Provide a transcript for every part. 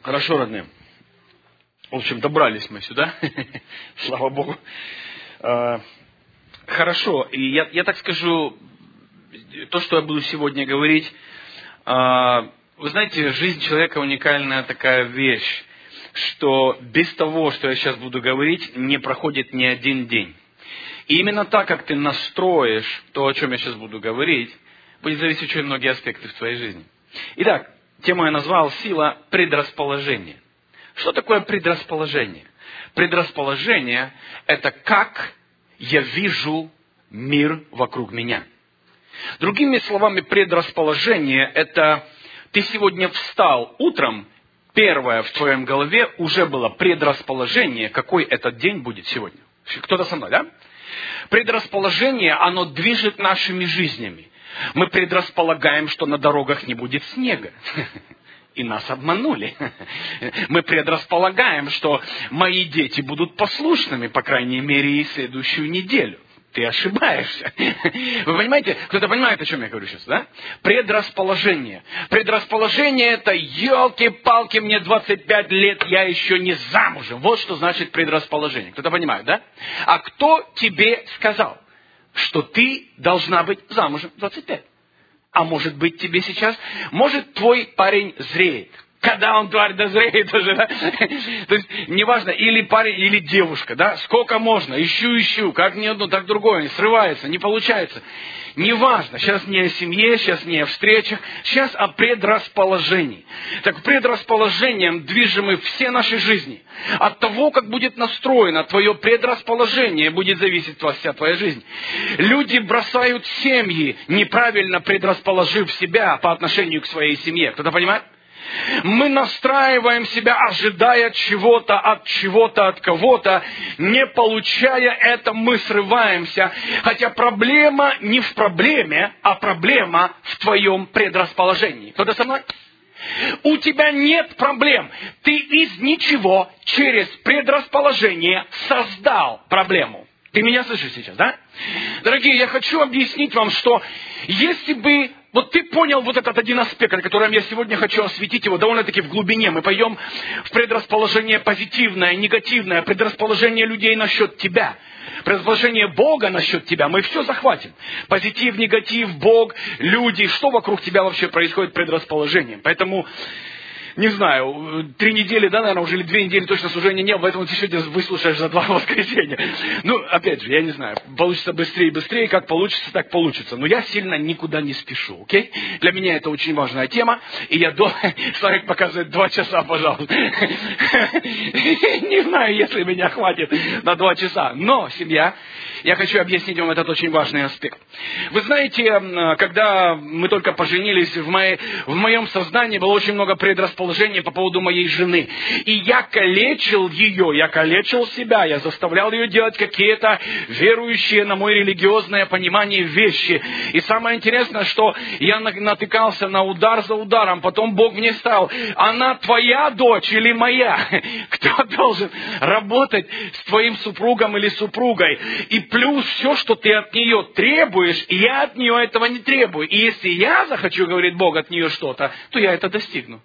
Хорошо, родные. В общем, добрались мы сюда. Слава Богу. Хорошо. И я так скажу, то, что я буду сегодня говорить, вы знаете, жизнь человека уникальная такая вещь, что без того, что я сейчас буду говорить, не проходит ни один день. И именно так, как ты настроишь то, о чем я сейчас буду говорить, будет зависеть очень многие аспекты в твоей жизни. Итак, тему я назвал «Сила предрасположения». Что такое предрасположение? Предрасположение – это как я вижу мир вокруг меня. Другими словами, предрасположение – это ты сегодня встал утром, первое в твоем голове уже было предрасположение, какой этот день будет сегодня. Кто-то со мной, да? Предрасположение, оно движет нашими жизнями. Мы предрасполагаем, что на дорогах не будет снега. И нас обманули. Мы предрасполагаем, что мои дети будут послушными, по крайней мере, и следующую неделю. Ты ошибаешься. Вы понимаете? Кто-то понимает, о чем я говорю сейчас, да? Предрасположение. Предрасположение это, елки-палки, мне 25 лет, я еще не замужем. Вот что значит предрасположение. Кто-то понимает, да? А кто тебе сказал, что ты должна быть замужем в 25? А может быть тебе сейчас, может твой парень зреет. Когда он, тварь, дозреет уже, да? То есть, неважно, или парень, или девушка, да? Сколько можно, ищу, как ни одно, так другое, не срывается, не получается. Неважно, сейчас не о семье, сейчас не о встречах, сейчас о предрасположении. Так предрасположением движимы все наши жизни. От того, как будет настроено твое предрасположение, будет зависеть вся твоя жизнь. Люди бросают семьи, неправильно предрасположив себя по отношению к своей семье. Кто-то понимает? Мы настраиваем себя, ожидая чего-то, от кого-то. Не получая это, мы срываемся. Хотя проблема не в проблеме, а проблема в твоем предрасположении. Кто-то со мной? У тебя нет проблем. Ты из ничего через предрасположение создал проблему. Ты меня слышишь сейчас, да? Дорогие, я хочу объяснить вам, что если бы... Вот ты понял вот этот один аспект, о котором я сегодня хочу осветить его довольно-таки в глубине. Мы пойдем в предрасположение позитивное, негативное, предрасположение людей насчет тебя, предрасположение Бога насчет тебя. Мы все захватим. Позитив, негатив, Бог, люди, что вокруг тебя вообще происходит предрасположением. Поэтому... Не знаю, 3 недели, да, наверное, уже или 2 недели точно служения не было, поэтому ты сегодня выслушаешь за 2 воскресенья. Ну, опять же, я не знаю, получится быстрее и быстрее, как получится, так получится. Но я сильно никуда не спешу, окей? Для меня это очень важная тема, и я Славик показывает 2 часа, пожалуйста. Не знаю, если меня хватит на 2 часа, но, семья, я хочу объяснить вам этот очень важный аспект. Вы знаете, когда мы только поженились, в моем сознании было очень много предрасположений по поводу моей жены. И я калечил ее, я калечил себя, я заставлял ее делать какие-то верующие на мое религиозное понимание вещи. И самое интересное, что я натыкался на удар за ударом, потом Бог мне сказал, она твоя дочь или моя? Кто должен работать с твоим супругом или супругой? И плюс все, что ты от нее требуешь, я от нее этого не требую. И если я захочу, говорит Бог, от нее что-то, то я это достигну.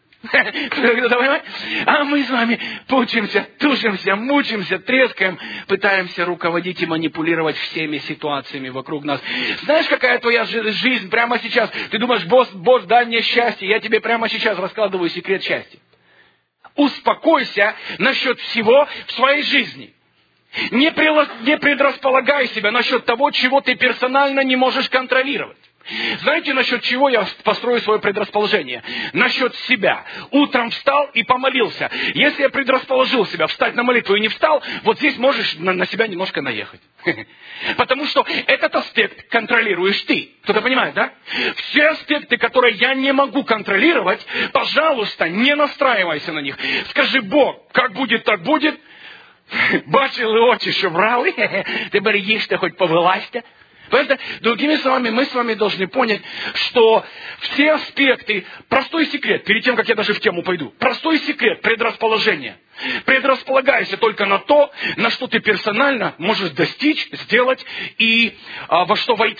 А мы с вами пучимся, тушимся, мучимся, трескаем, пытаемся руководить и манипулировать всеми ситуациями вокруг нас. Знаешь, какая твоя жизнь прямо сейчас? Ты думаешь, Бог, дай мне счастье, я тебе прямо сейчас раскладываю секрет счастья. Успокойся насчет всего в своей жизни. Не предрасполагай себя насчет того, чего ты персонально не можешь контролировать. Знаете, насчет чего я построю свое предрасположение? Насчет себя. Утром встал и помолился. Если я предрасположил себя встать на молитву и не встал, вот здесь можешь на себя немножко наехать. Потому что этот аспект контролируешь ты. Кто-то понимает, да? Все аспекти, которые я не могу контролировать, пожалуйста, не настраивайся на них. Скажи, Бог, как будет, так будет. Бачили очі, що брали, тепер їжте, хоть повилазьте. Поэтому, другими словами, мы с вами должны понять, что все аспекты, простой секрет, перед тем, как я даже в тему пойду, простой секрет предрасположения. Предрасполагайся только на то, на что ты персонально можешь достичь, сделать и во что войти.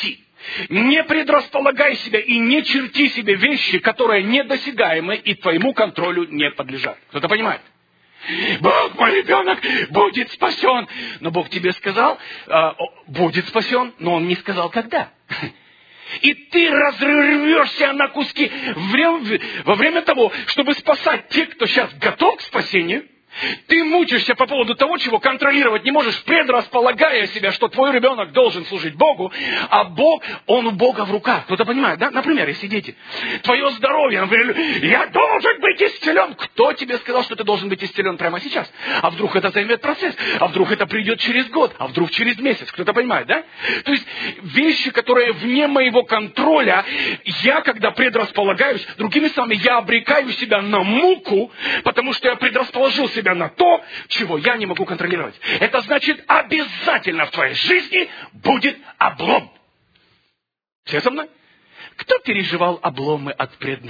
Не предрасполагай себя и не черти себе вещи, которые недосягаемы и твоему контролю не подлежат. Кто-то понимает? Бог, мой ребенок, будет спасен. Но Бог тебе сказал, будет спасен, но Он не сказал, когда. И ты разрывешься на куски во время того, чтобы спасать тех, кто сейчас готов к спасению. Ты мучаешься по поводу того, чего контролировать не можешь, предрасполагая себя, что твой ребенок должен служить Богу, а Бог, он у Бога в руках. Кто-то понимает, да? Например, если дети, твое здоровье, например, я должен быть исцелен. Кто тебе сказал, что ты должен быть исцелен прямо сейчас? А вдруг это займет процесс? А вдруг это придет через год? А вдруг через месяц? Кто-то понимает, да? То есть вещи, которые вне моего контроля, я, когда предрасполагаюсь, другими словами, я обрекаю себя на муку, потому что я предрасположил себя на то, чего я не могу контролировать. Это значит, обязательно в твоей жизни будет облом. Все со мной? Кто переживал обломы от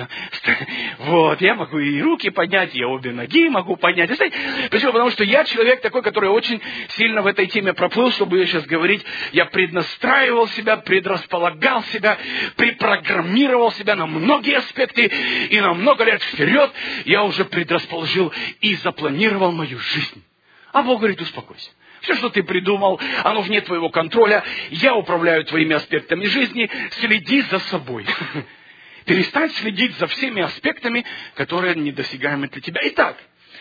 Вот, я могу и руки поднять, и обе ноги могу поднять. Почему? Потому что я человек такой, который очень сильно в этой теме проплыл, чтобы я сейчас говорить. Я преднастраивал себя, предрасполагал себя, препрограммировал себя на многие аспекты, и на много лет вперед я уже предрасположил и запланировал мою жизнь. А Бог говорит, успокойся. Все, что ты придумал, оно вне твоего контроля. Я управляю твоими аспектами жизни. Следи за собой. Перестань следить за всеми аспектами, которые недосягаемы для тебя. Итак,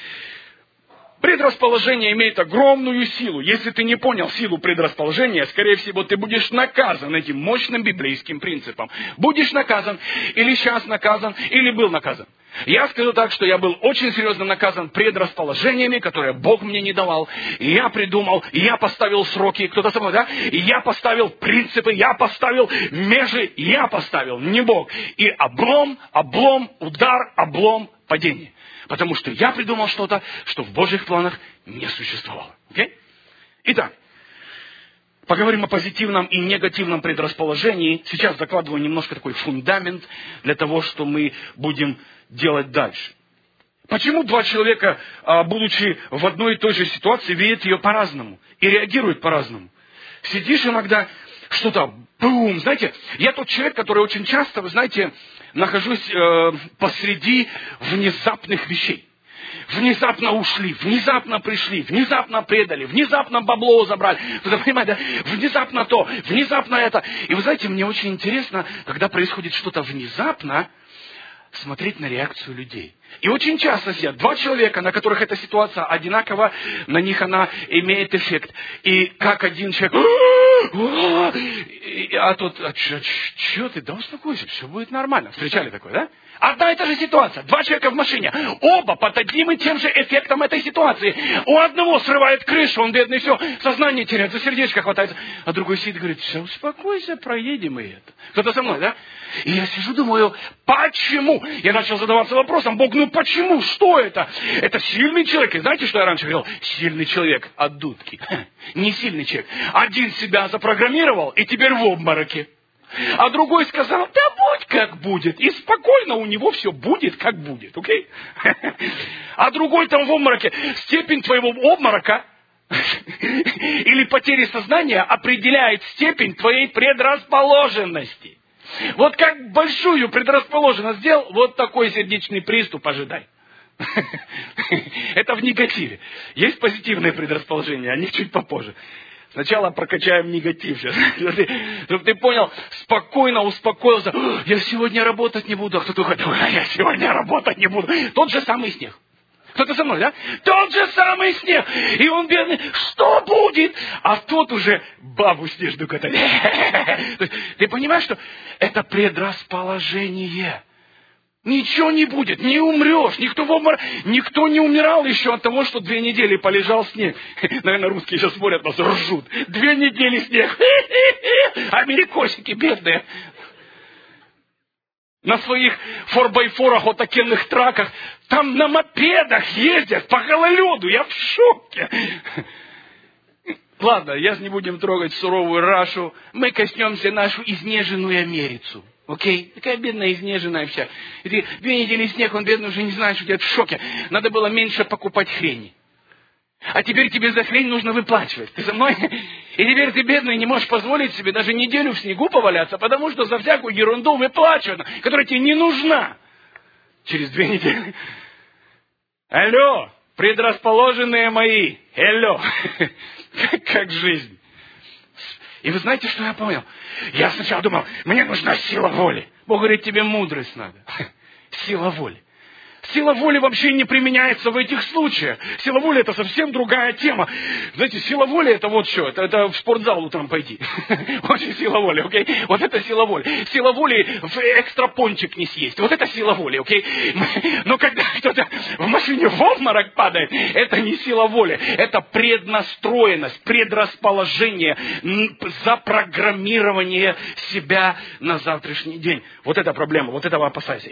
предрасположение имеет огромную силу. Если ты не понял силу предрасположения, скорее всего, ты будешь наказан этим мощным библейским принципом. Будешь наказан, или сейчас наказан, или был наказан. Я скажу так, что я был очень серьезно наказан предрасположениями, которые Бог мне не давал. И я придумал, и я поставил сроки, кто-то со мной, да? И я поставил принципы, я поставил межи, я поставил, не Бог. И облом, удар, облом, падение. Потому что я придумал что-то, что в Божьих планах не существовало. Okay? Итак, поговорим о позитивном и негативном предрасположении. Сейчас закладываю немножко такой фундамент для того, что мы будем делать дальше. Почему два человека, будучи в одной и той же ситуации, видят ее по-разному и реагируют по-разному? Сидишь иногда, что-то, бум, знаете, я тот человек, который очень часто, вы знаете, нахожусь посреди внезапных вещей. Внезапно ушли, внезапно пришли, внезапно предали, внезапно бабло забрали. Кто-то понимает, да? Внезапно то, внезапно это. И вы знаете, мне очень интересно, когда происходит что-то внезапно, смотреть на реакцию людей. И очень часто сидят два человека, на которых эта ситуация одинакова, на них она имеет эффект. И как один человек, а тот, что ты, да успокойся, все будет нормально. Встречали такое, да? Одна и та же ситуация. Два человека в машине. Оба под одним и тем же эффектом этой ситуации. У одного срывает крышу, он бедный, все, сознание теряет, за сердечко хватается. А другой сидит и говорит, все, успокойся, проедем и это. Кто-то со мной, да? И я сижу, думаю, почему? Я начал задаваться вопросом, Бог, ну почему? Что это? Это сильный человек. И знаете, что я раньше говорил? Сильный человек от дудки. Не сильный человек. Один себя запрограммировал и теперь в обмороке. А другой сказал, да будь как будет. И спокойно у него все будет как будет. Окей? А другой там в обмороке. Степень твоего обморока или потери сознания определяет степень твоей предрасположенности. Вот как большую предрасположенность сделал, вот такой сердечный приступ ожидай. Это в негативе. Есть позитивные предрасположения, о них чуть попозже. Сначала прокачаем негатив. Чтобы ты понял, спокойно успокоился. Я сегодня работать не буду. А кто-то говорит, я сегодня работать не буду. Тот же самый снег. Кто-то со мной, да? Тот же самый снег. И он бедный, что будет? А тот уже бабу снежную катает. Ты понимаешь, что это предрасположение. Ничего не будет, не умрешь. Никто не умирал еще от того, что 2 недели полежал снег. Наверное, русские сейчас смотрят нас, ржут. 2 недели снег. Америкосики бедные. На своих 4x4 вот таких траках. Там на мопедах ездят по гололеду. Я в шоке. Ладно, я не будем трогать суровую Рашу. Мы коснемся нашу изнеженную Америцу. Окей? Такая бедная, изнеженная вся. И ты 2 недели снег, он бедный уже не знает, что делать, в шоке. Надо было меньше покупать хрени. А теперь тебе за хрень нужно выплачивать. Ты со мной? И теперь ты, бедный, не можешь позволить себе даже неделю в снегу поваляться, потому что за всякую ерунду выплачивают, которая тебе не нужна. Через 2 недели. Алло, предрасположенные мои. Алло. Как жизнь. И вы знаете, что я понял? Я сначала думал, мне нужна сила воли. Бог говорит, тебе мудрость надо. Сила воли. Сила воли вообще не применяется в этих случаях. Сила воли — это совсем другая тема. Знаете, сила воли — это вот что. Это в спортзал утром пойти. Очень сила воли, окей? Вот это сила воли. Сила воли в экстра пончик не съесть. Вот это сила воли, окей? Но когда кто-то в машине в обморок падает, это не сила воли. Это преднастроенность, предрасположение, запрограммирование себя на завтрашний день. Вот это проблема, вот этого опасайся.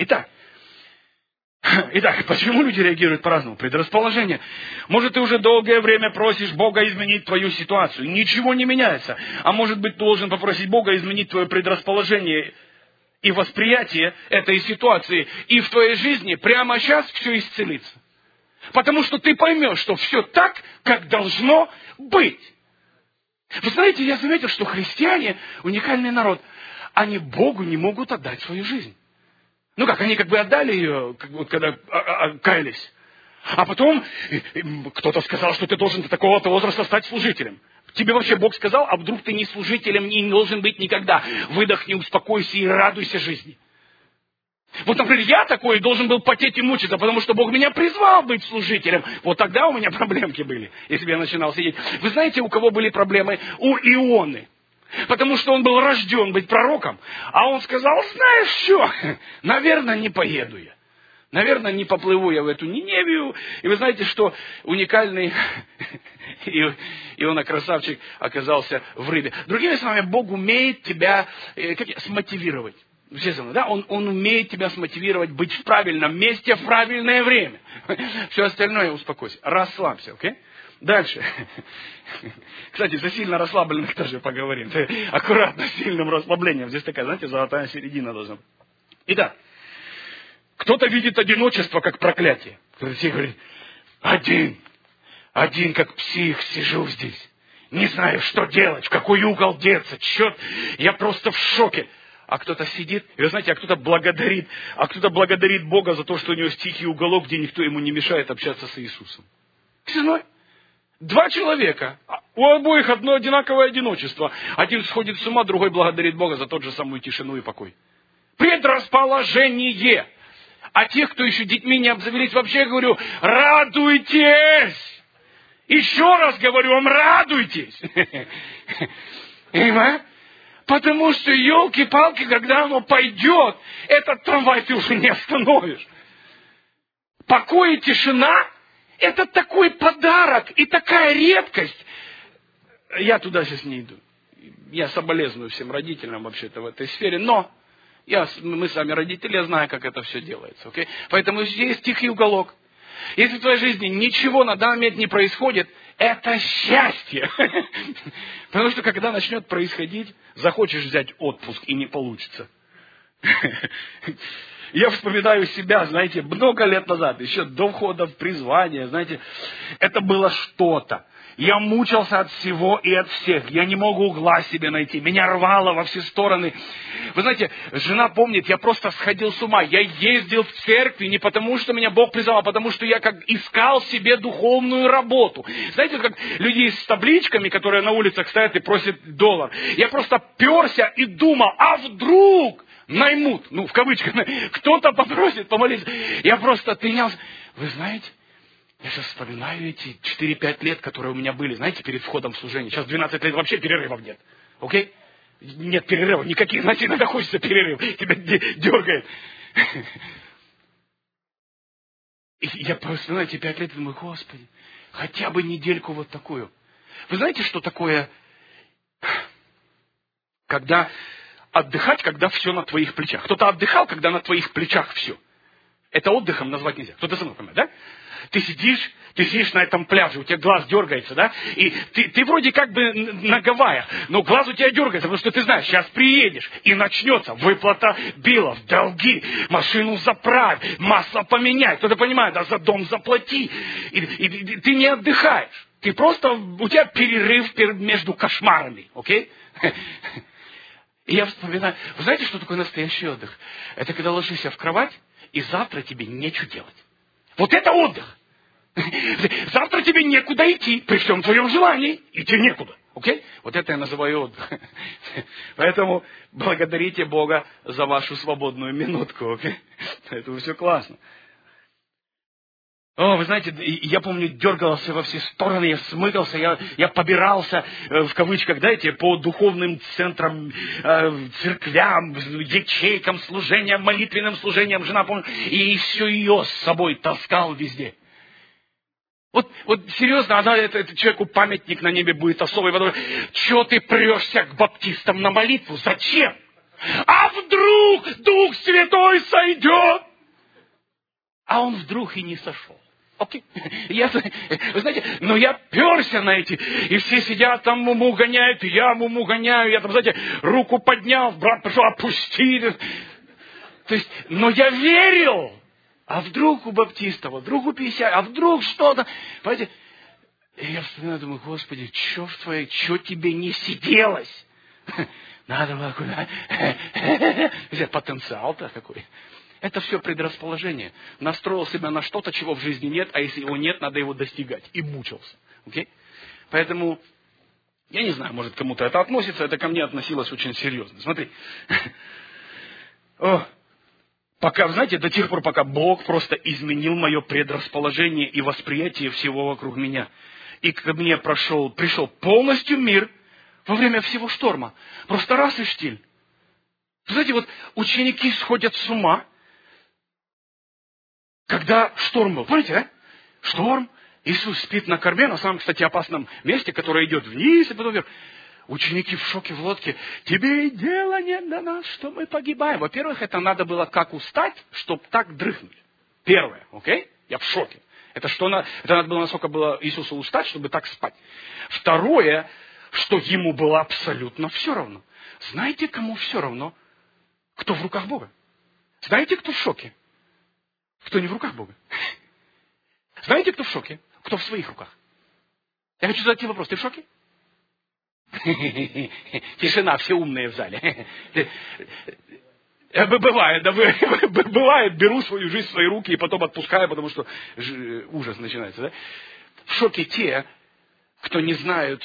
Итак, почему люди реагируют по-разному? Предрасположение. Может, ты уже долгое время просишь Бога изменить твою ситуацию. Ничего не меняется. А может быть, ты должен попросить Бога изменить твое предрасположение и восприятие этой ситуации. И в твоей жизни прямо сейчас все исцелится. Потому что ты поймешь, что все так, как должно быть. Вы знаете, я заметил, что христиане, уникальный народ, они Богу не могут отдать свою жизнь. Ну как, они как бы отдали ее, когда каялись. А потом кто-то сказал, что ты должен до такого-то возраста стать служителем. Тебе вообще Бог сказал, а вдруг ты не служителем и не должен быть никогда. Выдохни, успокойся и радуйся жизни. Вот, например, я такой должен был потеть и мучиться, потому что Бог меня призвал быть служителем. Вот тогда у меня проблемки были, если бы я начинал сидеть. Вы знаете, у кого были проблемы? У Ионы. Потому что он был рожден быть пророком. А он сказал, знаешь что, наверное, не поеду я. Наверное, не поплыву я в эту Ниневию. И вы знаете, что уникальный Иона красавчик оказался в рыбе. Другими словами, Бог умеет тебя смотивировать. Да? Он умеет тебя смотивировать быть в правильном месте в правильное время. Все остальное успокойся. Расслабься, окей? Дальше. Кстати, за сильно расслабленных тоже поговорим. Аккуратно, с сильным расслаблением. Здесь такая, знаете, золотая середина должна быть. Итак, кто-то видит одиночество как проклятие. Кто-то все говорит, один как псих сижу здесь. Не знаю, что делать, в какой угол деться. Черт, я просто в шоке. А кто-то сидит, и вы знаете, кто-то благодарит Бога за то, что у него тихий уголок, где никто ему не мешает общаться с Иисусом. Ценой. 2 человека, у обоих одно одинаковое одиночество. Один сходит с ума, другой благодарит Бога за тот же самую тишину и покой. Предрасположение. А тех, кто еще детьми не обзавелись, вообще говорю, радуйтесь. Еще раз говорю вам, радуйтесь. Понимаете? Потому что, елки-палки, когда оно пойдет, этот трамвай ты уже не остановишь. Покой и тишина — это такой подарок и такая редкость. Я туда сейчас не иду. Я соболезную всем родителям вообще-то в этой сфере, но мы сами родители, я знаю, как это все делается. Okay? Поэтому есть тихий уголок. Если в твоей жизни ничего на данный момент не происходит, это счастье. Потому что когда начнет происходить, захочешь взять отпуск и не получится. Я вспоминаю себя, знаете, много лет назад, еще до входа в призвание, знаете, это было что-то. Я мучился от всего и от всех. Я не мог угла себе найти. Меня рвало во все стороны. Вы знаете, жена помнит, я просто сходил с ума. Я ездил в церкви не потому, что меня Бог призвал, а потому, что я как искал себе духовную работу. Знаете, как люди с табличками, которые на улицах стоят и просят $1. Я просто перся и думал, а вдруг наймут, в кавычках, кто-то попросит помолиться. Я просто тренялся. Вы знаете, я сейчас вспоминаю эти 4-5 лет, которые у меня были, знаете, перед входом в служение. Сейчас 12 лет вообще перерывов нет. Окей? Нет перерывов никаких. Знаете, иногда хочется перерыв. Тебя дергает. И я вспоминаю эти 5 лет и думаю, Господи, хотя бы недельку вот такую. Вы знаете, что такое, когда отдыхать, когда все на твоих плечах? Кто-то отдыхал, когда на твоих плечах все. Это отдыхом назвать нельзя. Кто-то со мной понимает, да? Ты сидишь на этом пляже, у тебя глаз дергается, да? И ты вроде как бы на Гавайях, но глаз у тебя дергается, потому что ты знаешь, сейчас приедешь, и начнется выплата билов, долги, машину заправь, масло поменяй, кто-то понимает, да, за дом заплати. И ты не отдыхаешь. Ты просто, у тебя перерыв между кошмарами, окей? И я вспоминаю, вы знаете, что такое настоящий отдых? Это когда ложишься в кровать, и завтра тебе нечего делать. Вот это отдых. Завтра тебе некуда идти, при всем твоем желании, идти некуда. Окей? Вот это я называю отдых. Поэтому благодарите Бога за вашу свободную минутку, окей? Это все классно. О, вы знаете, я помню, дергался во все стороны, я смыкался, я побирался, в кавычках, знаете, по духовным центрам, церквям, ячейкам, служениям, молитвенным служениям, жена, помню, и все ее с собой таскал везде. Вот серьезно, это человеку памятник на небе будет особый, потому что, чего ты прешься к баптистам на молитву? Зачем? А вдруг Дух Святой сойдет? А он вдруг и не сошел. Окей. Вы знаете, но я перся на эти, и все сидят там, муму гоняют, и я муму гоняю, я там, знаете, руку поднял, брат пришел, опустили. То есть, но я верил. А вдруг у баптистов, а вдруг у 50, а вдруг что-то. Понимаете, и я вспоминаю, думаю, Господи, что тебе не сиделось? Надо было куда. Потенциал-то какой. Это все предрасположение. Настроил себя на что-то, чего в жизни нет, а если его нет, надо его достигать. И мучился. Okay? Поэтому, я не знаю, может кому-то это относится, это ко мне относилось очень серьезно. Смотри. Пока, знаете, до тех пор, пока Бог просто изменил мое предрасположение и восприятие всего вокруг меня. И ко мне пришел полностью мир во время всего шторма. Просто раз и штиль. Знаете, вот ученики сходят с ума, когда шторм был. Помните, да? Шторм. Иисус спит на корме, на самом, кстати, опасном месте, которое идет вниз и потом вверх. Ученики в шоке в лодке. Тебе и дела нет до нас, что мы погибаем. Во-первых, это надо было как устать, чтобы так дрыхнуть. Первое, окей? Я в шоке. Это надо было, насколько было Иисусу устать, чтобы так спать. Второе, что ему было абсолютно все равно. Знаете, кому все равно? Кто в руках Бога? Знаете, кто в шоке? Кто не в руках Бога? Знаете, кто в шоке? Кто в своих руках? Я хочу задать тебе вопрос. Ты в шоке? Тишина, все умные в зале. Бывает, да, бывает, беру свою жизнь в свои руки и потом отпускаю, потому что ужас начинается. Да? В шоке те, кто не знают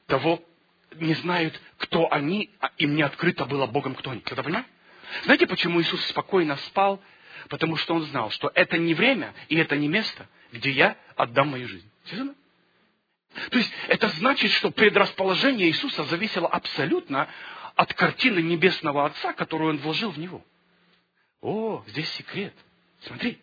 кто они, им не открыто было Богом, кто они. Кто-то понимает? Знаете, почему Иисус спокойно спал? Потому что Он знал, что это не время и это не место, где я отдам мою жизнь. Серьезно? То есть это значит, что предрасположение Иисуса зависело абсолютно от картины Небесного Отца, которую Он вложил в Него. О, здесь секрет. Смотри.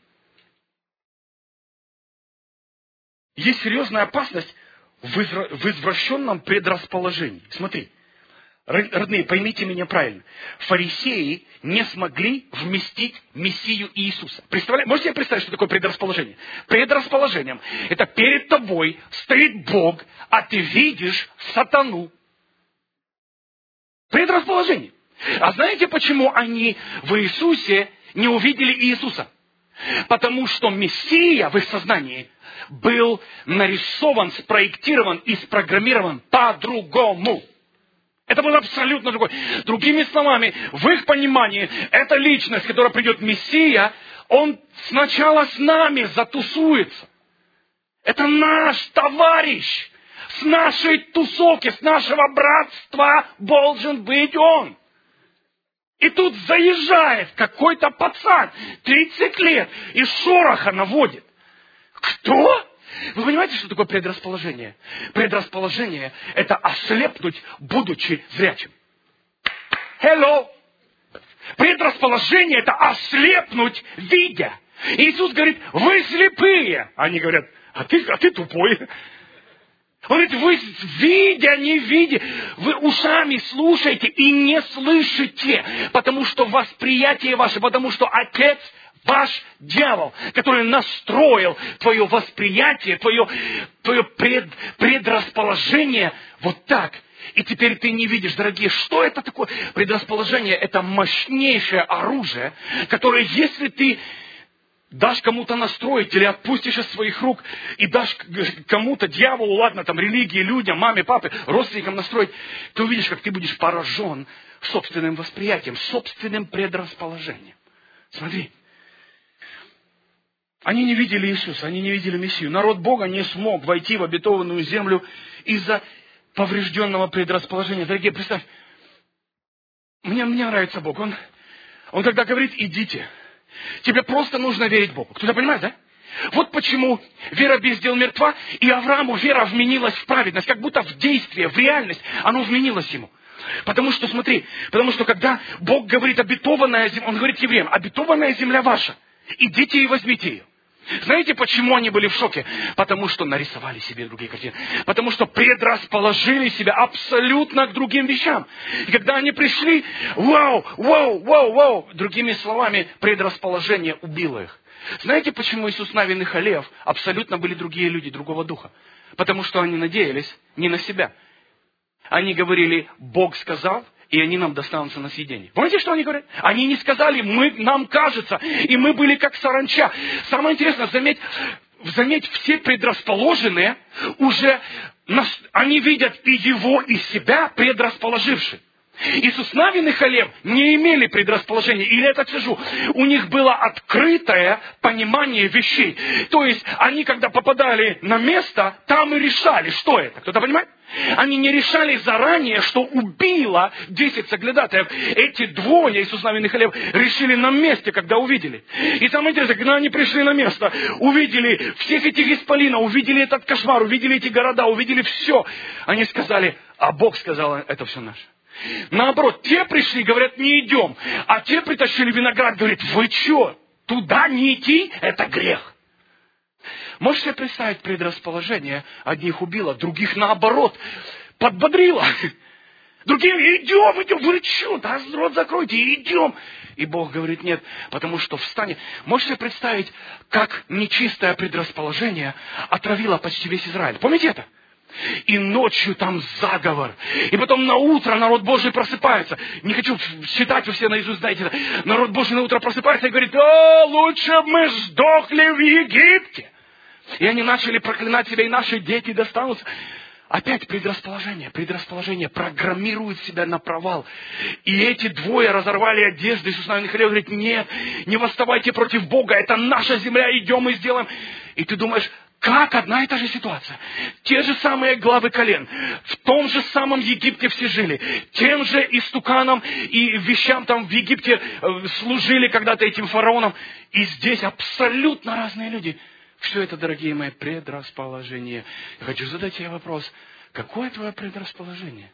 Есть серьезная опасность в извращенном предрасположении. Смотри. Родные, поймите меня правильно. Фарисеи не смогли вместить Мессию Иисуса. Можете себе представить, что такое предрасположение? Предрасположением – это перед тобой стоит Бог, а ты видишь сатану. Предрасположение. А знаете, почему они в Иисусе не увидели Иисуса? Потому что Мессия в их сознании был нарисован, спроектирован и спрограммирован по-другому. Это было абсолютно другое. Другими словами, в их понимании, эта личность, которая придет Мессия, он сначала с нами затусуется. Это наш товарищ. С нашей тусовки, с нашего братства должен быть он. И тут заезжает какой-то пацан, 30 лет, и шороха наводит. Кто? Вы понимаете, что такое предрасположение? Предрасположение – это ослепнуть, будучи зрячим. Hello! Предрасположение – это ослепнуть, видя. Иисус говорит, вы слепые. Они говорят, а ты тупой. Он говорит, вы видя, не видя, вы ушами слушаете и не слышите, потому что восприятие ваше, потому что Отец ваш дьявол, который настроил твое восприятие, твое предрасположение вот так. И теперь ты не видишь, дорогие, что это такое? Предрасположение – это мощнейшее оружие, которое, если ты дашь кому-то настроить или отпустишь из своих рук и дашь кому-то, дьяволу, ладно, там, религии, людям, маме, папе, родственникам настроить, ты увидишь, как ты будешь поражен собственным восприятием, собственным предрасположением. Смотри. Они не видели Иисуса, они не видели Мессию. Народ Бога не смог войти в обетованную землю из-за поврежденного предрасположения. Дорогие, представь, мне нравится Бог. Он когда говорит, идите, тебе просто нужно верить Богу. Кто-то понимает, да? Вот почему вера без дел мертва, и Аврааму вера вменилась в праведность, как будто в действие, в реальность, оно вменилось ему. Потому что, смотри, когда Бог говорит обетованная земля, Он говорит евреям, обетованная земля ваша, идите и возьмите ее. Знаете, почему они были в шоке? Потому что нарисовали себе другие картины. Потому что предрасположили себя абсолютно к другим вещам. И когда они пришли, вау, другими словами, предрасположение убило их. Знаете, почему Иисус Навин и Халев абсолютно были другие люди, другого духа? Потому что они надеялись не на себя. Они говорили, Бог сказал, и они нам достанутся на съедение. Помните, что они говорят? Они не сказали, нам кажется, и мы были как саранча. Самое интересное, заметь, все предрасположенные уже, они видят и его, и себя предрасположившие. Иисус Навин и Халев не имели предрасположения, или я так скажу, у них было открытое понимание вещей. То есть, они, когда попадали на место, там и решали, что это. Кто-то понимает? Они не решали заранее, что убило 10 соглядатаев. Эти двое, Иисус Навин и Халев, решили на месте, когда увидели. И самое интересное, когда они пришли на место, увидели всех этих исполинов, увидели этот кошмар, увидели эти города, увидели все. Они сказали, а Бог сказал, это все наше. Наоборот, те пришли, говорят, не идем. А те притащили виноград, говорят, вы что, туда не идти? Это грех. Можешь себе представить предрасположение? Одних убило, других наоборот подбодрило. Другие, идем, вы что, да, рот закройте, идем. И Бог говорит, нет, потому что встанет. Можешь себе представить, как нечистое предрасположение отравило почти весь Израиль? Помните это? И ночью там заговор. И потом на утро народ Божий просыпается. Не хочу считать, вы все наизусть знаете это. Народ Божий на утро просыпается и говорит, лучше бы мы сдохли в Египте. И они начали проклинать себя, и наши дети достанутся. Опять предрасположение программирует себя на провал. И эти двое разорвали одежды. Иисус Навин и Халев говорит, нет, не восставайте против Бога, это наша земля, идем и сделаем. И ты думаешь, как одна и та же ситуация. Те же самые главы колен. В том же самом Египте все жили. Тем же истуканам и вещам там в Египте служили когда-то этим фараонам. И здесь абсолютно разные люди. Все это, дорогие мои, предрасположение. Я хочу задать тебе вопрос. Какое твое предрасположение?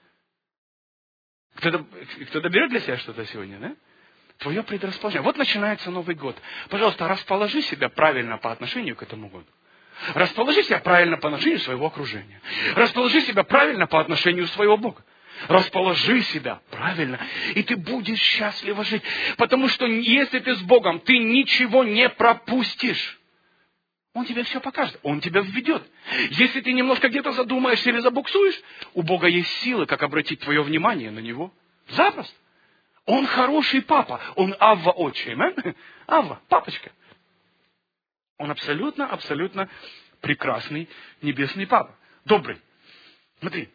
Кто-то берет для себя что-то сегодня, да? Твое предрасположение. Вот начинается Новый год. Пожалуйста, расположи себя правильно по отношению к этому году. Расположи себя правильно по отношению своего окружения. Расположи себя правильно по отношению своего Бога. Расположи себя правильно, и ты будешь счастливо жить. Потому что если ты с Богом, ты ничего не пропустишь. Он тебе все покажет, Он тебя введет. Если ты немножко где-то задумаешься или забуксуешь, у Бога есть силы, как обратить твое внимание на Него. Запросто. Он хороший папа. Он Авва отче. Авва, папочка. Он абсолютно прекрасный небесный папа. Добрый. Смотри.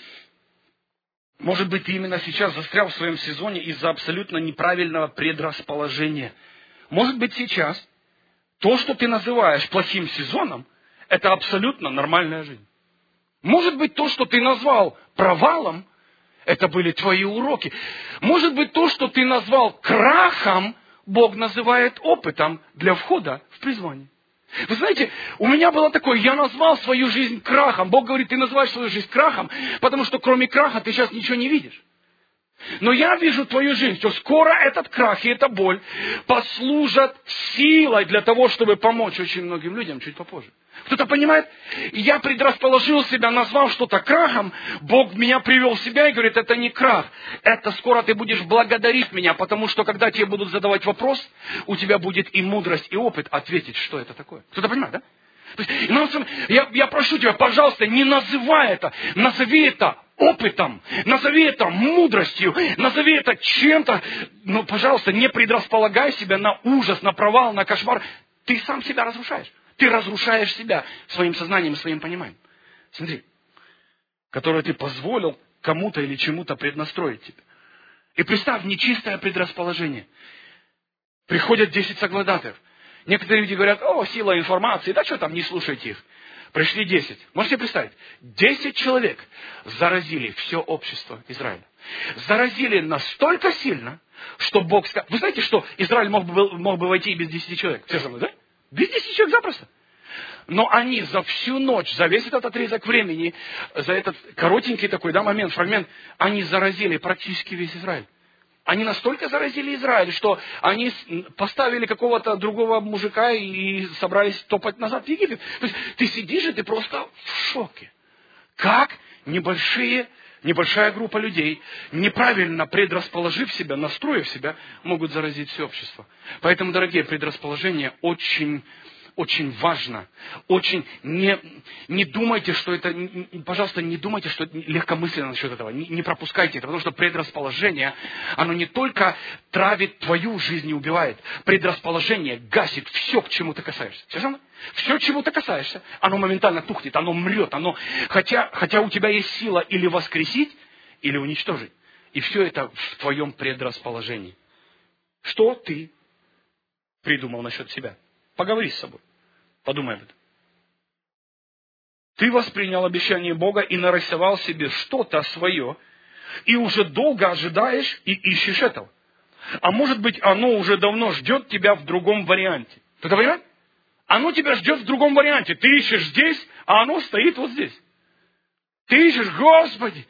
Может быть, ты именно сейчас застрял в своем сезоне из-за абсолютно неправильного предрасположения. Может быть, сейчас то, что ты называешь плохим сезоном, это абсолютно нормальная жизнь. Может быть, то, что ты назвал провалом, это были твои уроки. Может быть, то, что ты назвал крахом, Бог называет опытом для входа в призвание. Вы знаете, у меня было такое, я назвал свою жизнь крахом. Бог говорит, ты называешь свою жизнь крахом, потому что кроме краха ты сейчас ничего не видишь. Но я вижу твою жизнь, что скоро этот крах и эта боль послужат силой для того, чтобы помочь очень многим людям чуть попозже. Кто-то понимает? Я предрасположил себя, назвал что-то крахом, Бог меня привел в себя и говорит, это не крах, это скоро ты будешь благодарить меня, потому что когда тебе будут задавать вопрос, у тебя будет и мудрость, и опыт ответить, что это такое. Кто-то понимает, да? То есть, я прошу тебя, пожалуйста, не называй это, назови это опытом, назови это мудростью, назови это чем-то. Но, пожалуйста, не предрасполагай себя на ужас, на провал, на кошмар. Ты сам себя разрушаешь. Ты разрушаешь себя своим сознанием, своим пониманием. Смотри, которое ты позволил кому-то или чему-то преднастроить тебя. И представь, нечистое предрасположение. Приходят 10 соглядатаев. Некоторые люди говорят: о, сила информации, да что там, не слушайте их. Пришли 10. Можете представить? 10 человек заразили все общество Израиля. Заразили настолько сильно, что Бог сказал... Вы знаете, что Израиль мог бы войти и без 10 человек? Все со мной, да? Без 10 человек запросто. Но они за всю ночь, за весь этот отрезок времени, за этот коротенький такой момент, фрагмент, они заразили практически весь Израиль. Они настолько заразили Израиль, что они поставили какого-то другого мужика и собрались топать назад в Египет. То есть ты сидишь и ты просто в шоке. Как небольшая группа людей, неправильно предрасположив себя, настроив себя, могут заразить все общество. Поэтому, дорогие, предрасположение очень важно. Очень не думайте, что это, пожалуйста, не думайте, что это легкомысленно насчет этого. Не пропускайте это, потому что предрасположение, оно не только травит твою жизнь и убивает. Предрасположение гасит все, к чему ты касаешься. Все, к чему ты касаешься, оно моментально тухнет, оно мрет, хотя у тебя есть сила или воскресить, или уничтожить. И все это в твоем предрасположении. Что ты придумал насчет себя? Поговори с собой. Подумай об этом. Ты воспринял обещание Бога и нарисовал себе что-то свое, и уже долго ожидаешь и ищешь этого. А может быть, оно уже давно ждет тебя в другом варианте. Ты это понимаешь? Оно тебя ждет в другом варианте. Ты ищешь здесь, а оно стоит вот здесь. Ты ищешь: Господи,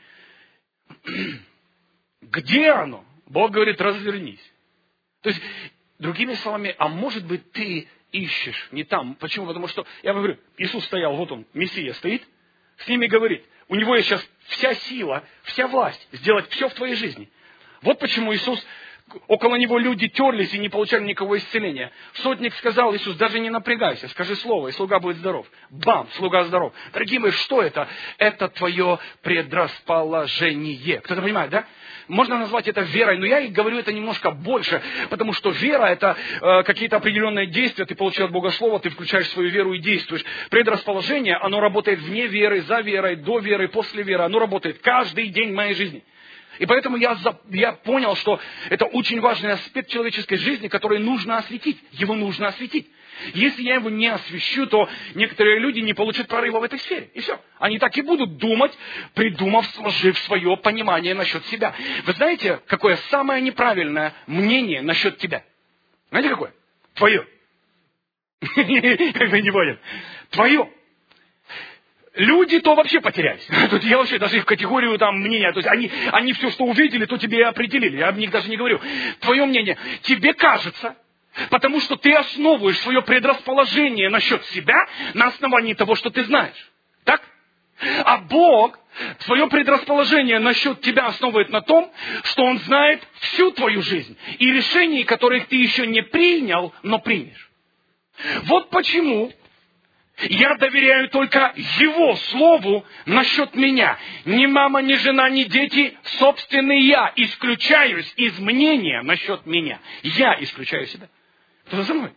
где оно? Бог говорит: развернись. То есть, другими словами, а может быть, ты ищешь не там. Почему? Потому что, я вам говорю, Иисус стоял, вот он, Мессия стоит, с ними говорит. У него есть сейчас вся сила, вся власть сделать все в твоей жизни. Вот почему Иисус, около него люди терлись и не получали никакого исцеления. Сотник сказал: Иисус, даже не напрягайся, скажи слово, и слуга будет здоров. Бам, слуга здоров. Дорогие мои, что это? Это твое предрасположение. Кто-то понимает, да? Можно назвать это верой, но я и говорю это немножко больше, потому что вера — это какие-то определенные действия, ты получил от Бога Слово, ты включаешь свою веру и действуешь. Предрасположение, оно работает вне веры, за верой, до веры, после веры. Оно работает каждый день моей жизни. И поэтому я понял, что это очень важный аспект человеческой жизни, который нужно осветить. Его нужно осветить. Если я его не освещу, то некоторые люди не получат прорыва в этой сфере. И все. Они так и будут думать, придумав, сложив свое понимание насчет себя. Вы знаете, какое самое неправильное мнение насчет тебя? Знаете, какое? Твое. Как вы не поняли? Твое. Люди то вообще потерялись. Тут я вообще даже их в категорию мнения. То есть они все, что увидели, то тебе и определили. Я об них даже не говорю. Твое мнение. Тебе кажется, потому что ты основываешь свое предрасположение насчет себя на основании того, что ты знаешь. Так? А Бог свое предрасположение насчет тебя основывает на том, что Он знает всю твою жизнь. И решений, которых ты еще не принял, но примешь. Вот почему я доверяю только Его Слову насчет меня. Ни мама, ни жена, ни дети, собственный я исключаюсь из мнения насчет меня. Я исключаю себя. Кто за мной?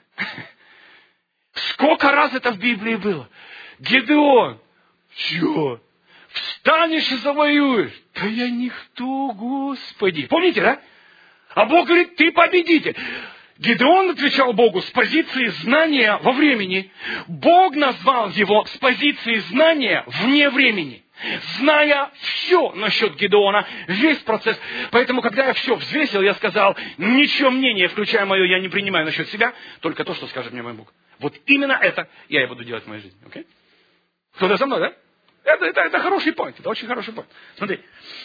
Сколько раз это в Библии было? Гедеон. Чё? Встанешь и завоюешь. Да я никто, Господи. Помните, да? А Бог говорит: ты победитель. Гедеон отвечал Богу с позиции знания во времени. Бог назвал его с позиции знания вне времени. Зная все насчет Гедеона, весь процесс. Поэтому, когда я все взвесил, я сказал: ничего мнения, включая мое, я не принимаю насчет себя, только то, что скажет мне мой Бог. Вот именно это я и буду делать в моей жизни. Okay? Кто-то со мной, да? Это хороший point, это очень хороший point. Смотри.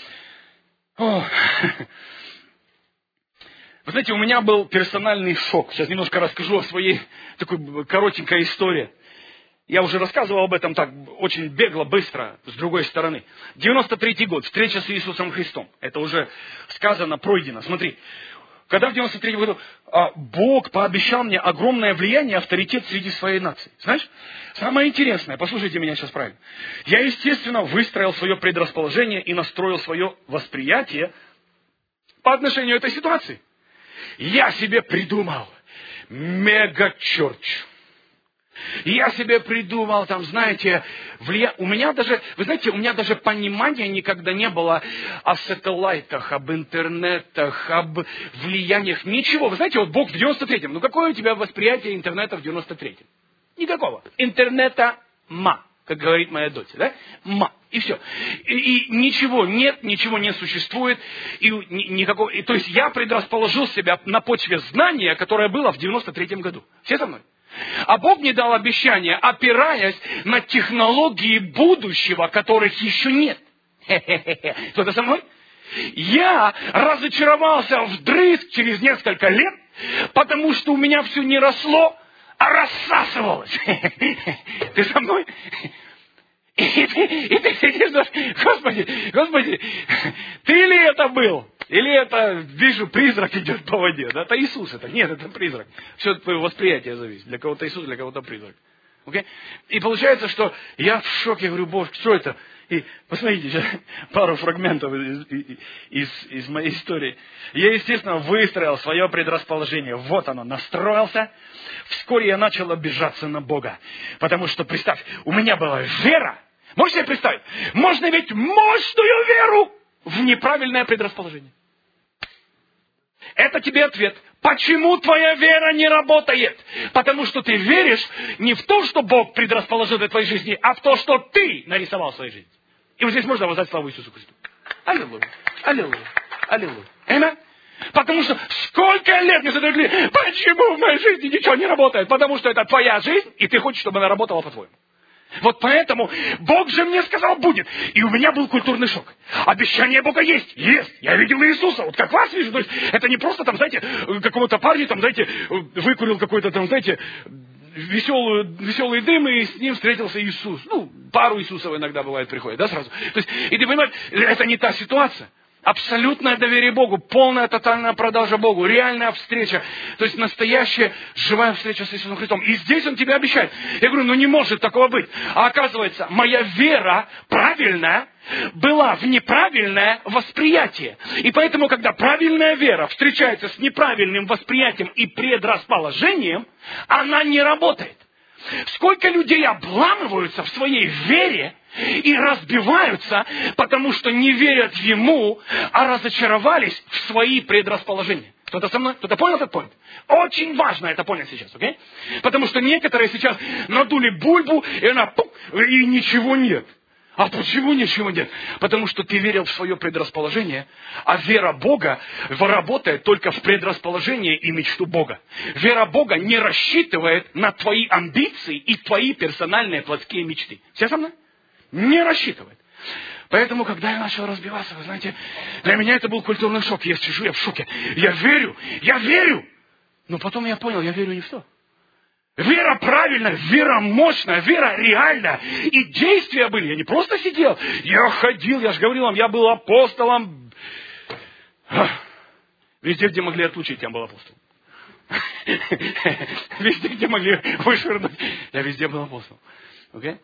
Вы знаете, у меня был персональный шок. Сейчас немножко расскажу о своей такой коротенькой истории. Я уже рассказывал об этом так очень бегло, быстро, с другой стороны. 93-й год, встреча с Иисусом Христом. Это уже сказано, пройдено. Смотри, когда в 93-м году Бог пообещал мне огромное влияние и авторитет среди своей нации. Знаешь, самое интересное, послушайте меня сейчас правильно. Я, естественно, выстроил свое предрасположение и настроил свое восприятие по отношению к этой ситуации. Я себе придумал мега-чёрч. Я себе придумал, там, знаете, у меня даже, вы знаете, у меня даже понимания никогда не было о сателлайтах, об интернетах, об влияниях, ничего. Вы знаете, вот Бог в 93-м, ну какое у тебя восприятие интернета в 93-м? Никакого. Интернета как говорит моя дочь, да? И все. И ничего нет, ничего не существует. То есть я предрасположил себя на почве знания, которое было в 93-м году. Все со мной? А Бог мне дал обещание, опираясь на технологии будущего, которых еще нет. Кто-то со мной? Я разочаровался вдрызг через несколько лет, потому что у меня все не росло, а рассасывалось. Ты со мной? И ты сидишь, Господи, ты ли это был? Или это, вижу, призрак идет по воде? Да? Это Иисус это. Нет, это призрак. Все от твоего восприятия зависит. Для кого-то Иисус, для кого-то призрак. Okay? И получается, что я в шоке, говорю, Боже, что это? И посмотрите, сейчас пару фрагментов из моей истории. Я, естественно, выстроил свое предрасположение. Вот оно, настроился. Вскоре я начал обижаться на Бога. Потому что, представь, у меня была вера. Можете себе представить? Можно ведь мощную веру в неправильное предрасположение. Это тебе ответ. Почему твоя вера не работает? Потому что ты веришь не в то, что Бог предрасположил для твоей жизни, а в то, что ты нарисовал в своей жизни. И вот здесь можно воздать славу Иисусу Христу. Аллилуйя, аллилуйя, аллилуйя. Аминь. Потому что сколько лет мне задали, почему в моей жизни ничего не работает? Потому что это твоя жизнь, и ты хочешь, чтобы она работала по-твоему. Вот поэтому Бог же мне сказал, будет. И у меня был культурный шок. Обещание Бога есть. Есть. Я видел Иисуса. Вот как вас вижу. То есть это не просто там, знаете, какого-то парня, там, знаете, выкурил какой-то там, знаете, веселый дым, и с ним встретился Иисус. Ну, пару Иисусов иногда бывает приходит, да, сразу. То есть, и ты понимаешь, это не та ситуация. Абсолютное доверие Богу, полная тотальная продажа Богу, реальная встреча. То есть настоящая живая встреча с Иисусом Христом. И здесь Он тебе обещает. Я говорю, ну не может такого быть. А оказывается, моя вера правильная была в неправильное восприятие. И поэтому, когда правильная вера встречается с неправильным восприятием и предрасположением, она не работает. Сколько людей обламываются в своей вере и разбиваются, потому что не верят Ему, а разочаровались в свои предрасположения. Кто-то со мной? Кто-то понял этот поинт? Очень важно это понять сейчас, окей? Потому что некоторые сейчас надули бульбу, и она и ничего нет. А почему ничего нет? Потому что ты верил в свое предрасположение, а вера Бога работает только в предрасположении и мечту Бога. Вера Бога не рассчитывает на твои амбиции и твои персональные плотские мечты. Все со мной? Не рассчитывает. Поэтому, когда я начал разбиваться, вы знаете, для меня это был культурный шок. Я сижу, я в шоке. Я верю. Но потом я понял, я верю не в то. Вера правильная, вера мощная, вера реальная. И действия были. Я не просто сидел, я ходил, я же говорил вам, я был апостолом. Везде, где могли отлучить, я был апостолом. Везде, где могли вышвырнуть, я везде был апостолом. Окей?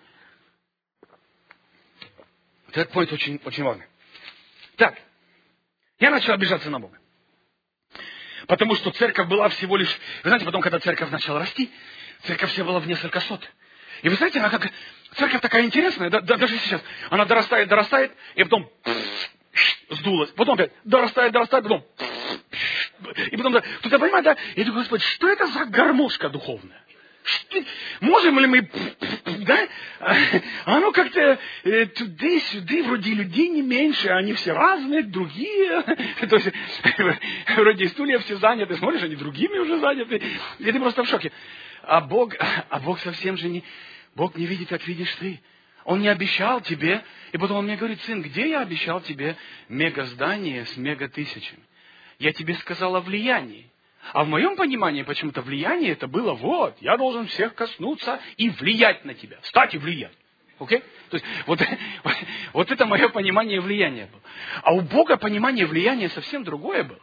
Этот point очень, очень важный. Так, я начал обижаться на Бога. Потому что церковь была всего лишь... Вы знаете, потом, когда церковь начала расти, церковь вся была в несколько сот. И вы знаете, она как... Церковь такая интересная, даже сейчас. Она дорастает, и потом сдулась. Потом опять дорастает, потом... И потом... Кто-то понимает, да? Я думаю, Господи, что это за гармошка духовная? Можем ли мы, да? Оно как-то туда-сюда, вроде людей не меньше, они все разные, другие. То есть, вроде стулья все заняты, смотришь, они другими уже заняты. И ты просто в шоке. А Бог совсем же не... Бог не видит, как видишь ты. Он не обещал тебе. И потом он мне говорит, сын, где я обещал тебе мегаздание с мегатысячами? Я тебе сказал о влиянии. А в моем понимании почему-то влияние это было вот, я должен всех коснуться и влиять на тебя. Встать и влиять. Окей? То есть вот это мое понимание влияния было. А у Бога понимание влияния совсем другое было.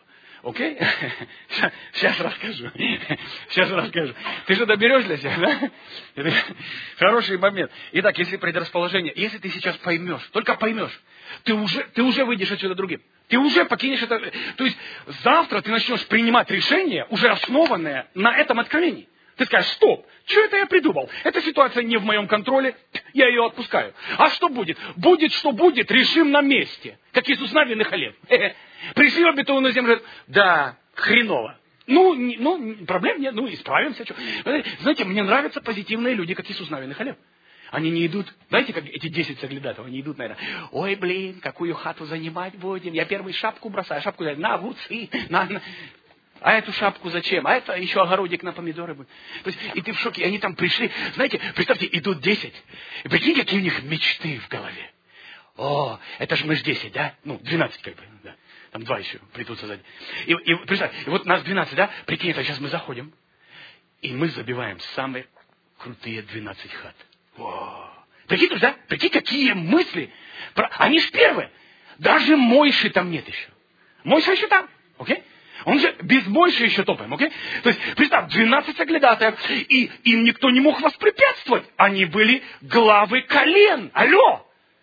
Окей? Сейчас расскажу. Сейчас расскажу. Ты же доберешь для себя, да? Это хороший момент. Итак, если предрасположение, если ты сейчас поймешь, только поймешь, ты уже выйдешь отсюда другим. Ты уже покинешь это. То есть завтра ты начнешь принимать решение, уже основанное на этом откровении. Ты скажешь, стоп, что это я придумал? Эта ситуация не в моем контроле, я ее отпускаю. А что будет? Будет, что будет, решим на месте. Как Иисус Навин и Халев. Пришли в бетонную землю, да, хреново. Проблем нет, исправимся. Что? Знаете, мне нравятся позитивные люди, как Иисус Навин и Халев. Они не идут, знаете, как эти 10 соглядатов, они идут, наверное, ой, блин, какую хату занимать будем, я первый шапку бросаю, шапку даю, на огурцы, на... А эту шапку зачем? А это еще огородик на помидоры будет. То есть, и ты в шоке, и они там пришли, знаете, представьте, идут 10, и прикиньте, какие у них мечты в голове. О, это же мы ж 10, да? 12 как бы, да. Там 2 еще придутся сзади. И представь, и вот нас 12, да? Прикинь, это сейчас мы заходим, и мы забиваем самые крутые 12 хат. О, прикинь, да? Прикинь, какие мысли. Они ж первые. Даже Мойши там нет еще. Мойша еще там, окей? Он же без Мойши еще топаем, окей? То есть, представь, 12 соглядатаев, и им никто не мог воспрепятствовать. Они были главы колен. Алло!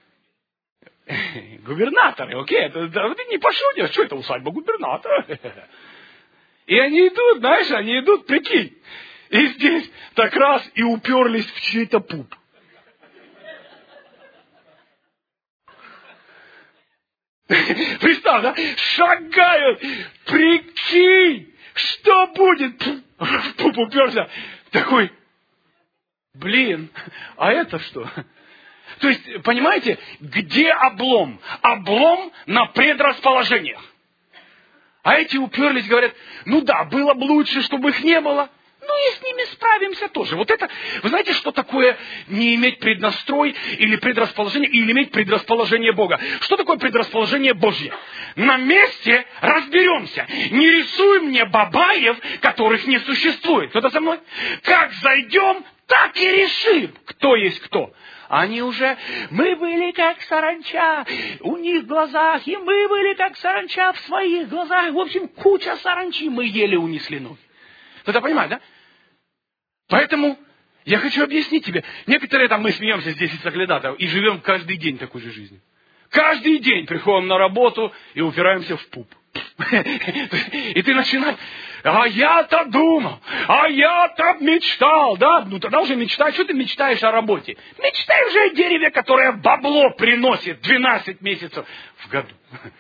Губернаторы, окей? Ты не пошутишь, что это усадьба губернатора? И они идут, знаешь, прикинь. И здесь так раз и уперлись в чей-то пуп. Представь, да? Шагают, прикинь, что будет? В пуп уперся. Такой, блин, а это что? То есть, понимаете, где облом? Облом на предрасположениях. А эти уперлись, говорят, было бы лучше, чтобы их не было. И с ними справимся тоже. Вот это, вы знаете, что такое не иметь преднастрой или предрасположение, или иметь предрасположение Бога? Что такое предрасположение Божье? На месте разберемся. Не рисуй мне бабаев, которых не существует. Кто-то со мной? Как зайдем, так и решим, кто есть кто. Они уже, мы были как саранча у них в глазах, и мы были как саранча в своих глазах. В общем, куча саранчи мы еле унесли ноги. Кто-то понимает, да? Поэтому я хочу объяснить тебе. Некоторые мы смеемся с 10 соглядатов и живем каждый день такой же жизнью. Каждый день приходим на работу и упираемся в пуп. И ты начинаешь, а я-то думал, а я-то мечтал, да? Тогда уже мечтай, что ты мечтаешь о работе? Мечтай уже о дереве, которое бабло приносит 12 месяцев в году.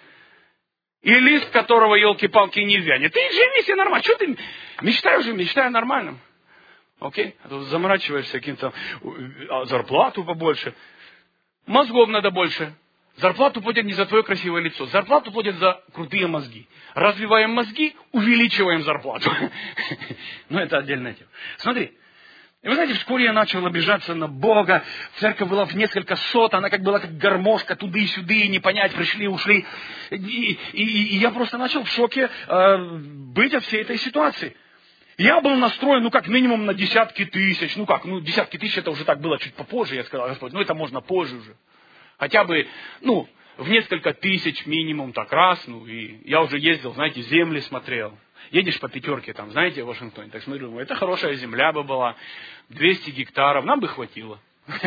И лист, которого, елки-палки, не вянет. Ты живи себе нормально. Что ты мечтай о нормальном. Окей? А то заморачиваешься каким-то, зарплату побольше. Мозгов надо больше. Зарплату платят не за твое красивое лицо. Зарплату платят за крутые мозги. Развиваем мозги, увеличиваем зарплату. Но это отдельная тема. Смотри. И вы знаете, вскоре я начал обижаться на Бога. Церковь была в несколько сот, она была как гармошка, туды и сюды, не понять, пришли, ушли. И я просто начал в шоке быть от всей этой ситуации. Я был настроен, как минимум на десятки тысяч. Десятки тысяч это уже так было чуть попозже, я сказал, Господь, это можно позже уже. Хотя бы, в несколько тысяч минимум так раз, и я уже ездил, знаете, земли смотрел. Едешь по пятерке, там, знаете, в Вашингтоне, так смотрю, это хорошая земля бы была, 200 гектаров, нам бы хватило.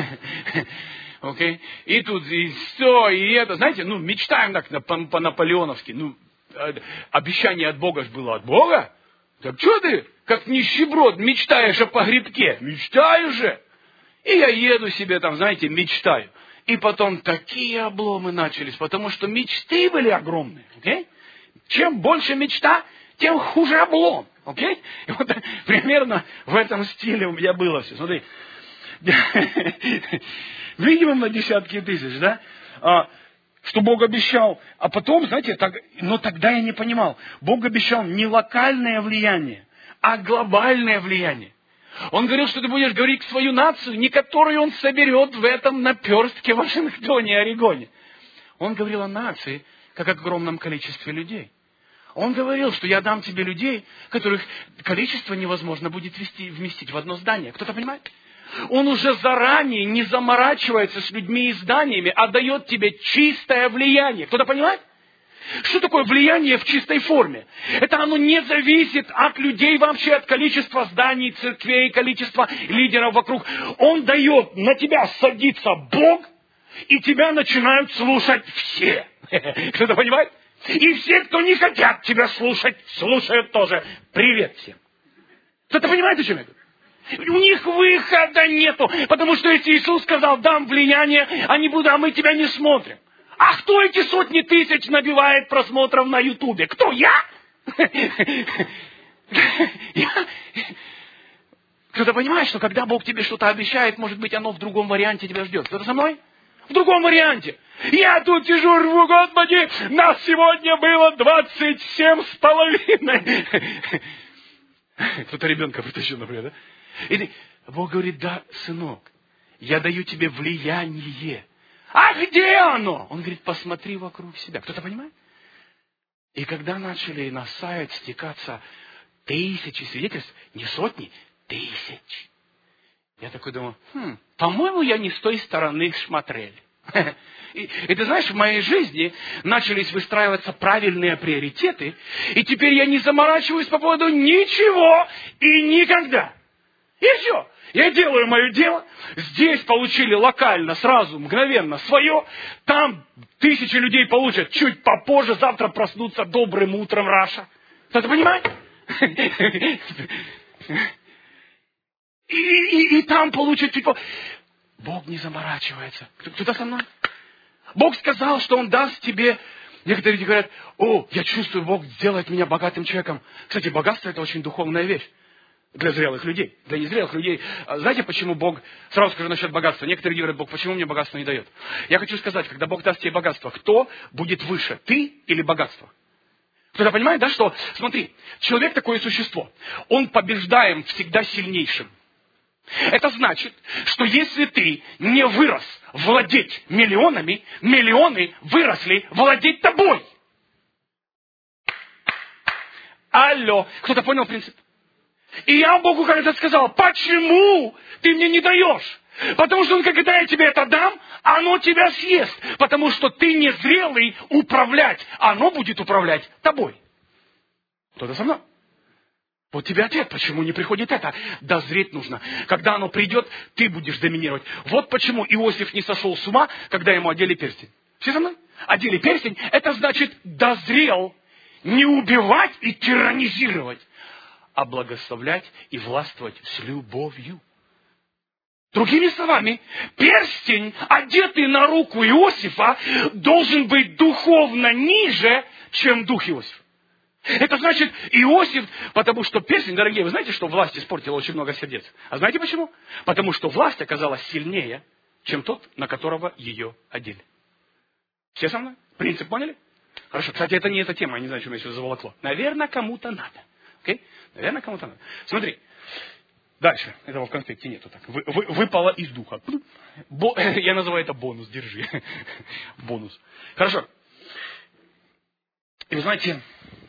Окей? И тут, и все, и это, знаете, мечтаем так по-наполеоновски, обещание от Бога ж было от Бога. Так что ты, как нищеброд, мечтаешь о погребке? Мечтаю же. И я еду себе там, знаете, мечтаю. И потом такие обломы начались, потому что мечты были огромные. Okay? Чем больше мечта, тем хуже облом. Okay? И вот примерно в этом стиле у меня было все. Смотри. Минимум на десятки тысяч, да? Что Бог обещал. А потом, знаете, но тогда я не понимал. Бог обещал не локальное влияние, а глобальное влияние. Он говорил, что ты будешь говорить к свою нацию, не которую он соберет в этом наперстке в Вашингтоне, Орегоне. Он говорил о нации, как о огромном количестве людей. Он говорил, что я дам тебе людей, которых количество невозможно будет вместить в одно здание. Кто-то понимает? Он уже заранее не заморачивается с людьми и зданиями, а дает тебе чистое влияние. Кто-то понимает? Что такое влияние в чистой форме? Это оно не зависит от людей вообще, от количества зданий, церквей, количества лидеров вокруг. Он дает, на тебя садится Бог, и тебя начинают слушать все. Кто-то понимает? И все, кто не хотят тебя слушать, слушают тоже. Привет всем. Кто-то понимает, о чем я говорю? У них выхода нету. Потому что если Иисус сказал, дам влияние, они будут, а мы тебя не смотрим. А кто эти сотни тысяч набивает просмотров на Ютубе? Кто? Я? Кто-то понимает, что когда Бог тебе что-то обещает, может быть, оно в другом варианте тебя ждет. Кто-то со мной? В другом варианте. Я тут сижу, рву, Господи, нас сегодня было 27,5. Кто-то ребенка притащил, например, да? И Бог говорит, да, сынок, я даю тебе влияние. А где оно? Он говорит, посмотри вокруг себя. Кто-то понимает? И когда начали на сайт стекаться тысячи свидетельств, не сотни, тысяч. Я такой думаю, по-моему, я не с той стороны смотрели. И ты знаешь, в моей жизни начались выстраиваться правильные приоритеты, и теперь я не заморачиваюсь по поводу ничего и никогда. И все. Я делаю мое дело. Здесь получили локально, сразу, мгновенно свое. Там тысячи людей получат чуть попозже. Завтра проснутся добрым утром, Раша. Кто-то понимает? И там получат чуть попозже. Бог не заморачивается. Кто-то со мной? Бог сказал, что Он даст тебе... Некоторые люди говорят, я чувствую, Бог сделает меня богатым человеком. Кстати, богатство – это очень духовная вещь. Для зрелых людей. Для незрелых людей. Знаете, почему Бог... Сразу скажу насчет богатства. Некоторые люди говорят, Бог, почему мне богатство не дает? Я хочу сказать, когда Бог даст тебе богатство, кто будет выше? Ты или богатство? Кто-то понимает, да, что... Смотри, человек такое существо. Он побеждаем всегда сильнейшим. Это значит, что если ты не вырос владеть миллионами, миллионы выросли владеть тобой. Алло. Кто-то понял принцип? И я Богу когда-то сказал, почему ты мне не даешь? Потому что когда я тебе это дам, оно тебя съест. Потому что ты не зрелый управлять, оно будет управлять тобой. Кто-то со мной? Вот тебе ответ, почему не приходит это. Дозреть нужно. Когда оно придет, ты будешь доминировать. Вот почему Иосиф не сошел с ума, когда ему одели перстень. Все со мной? Одели перстень, это значит дозрел не убивать и тиранизировать, а благословлять и властвовать с любовью. Другими словами, перстень, одетый на руку Иосифа, должен быть духовно ниже, чем дух Иосифа. Это значит, Иосиф, потому что перстень, дорогие, вы знаете, что власть испортила очень много сердец? А знаете почему? Потому что власть оказалась сильнее, чем тот, на которого ее одели. Все со мной? Принцип поняли? Хорошо. Кстати, это не эта тема, я не знаю, что меня сейчас заволокло. Наверное, кому-то надо. Окей? Наверное, кому-то надо. Смотри. Дальше. Этого в конспекте нету. Так. Выпало из духа. Я называю это бонус. Держи. Бонус. Хорошо. И вы знаете,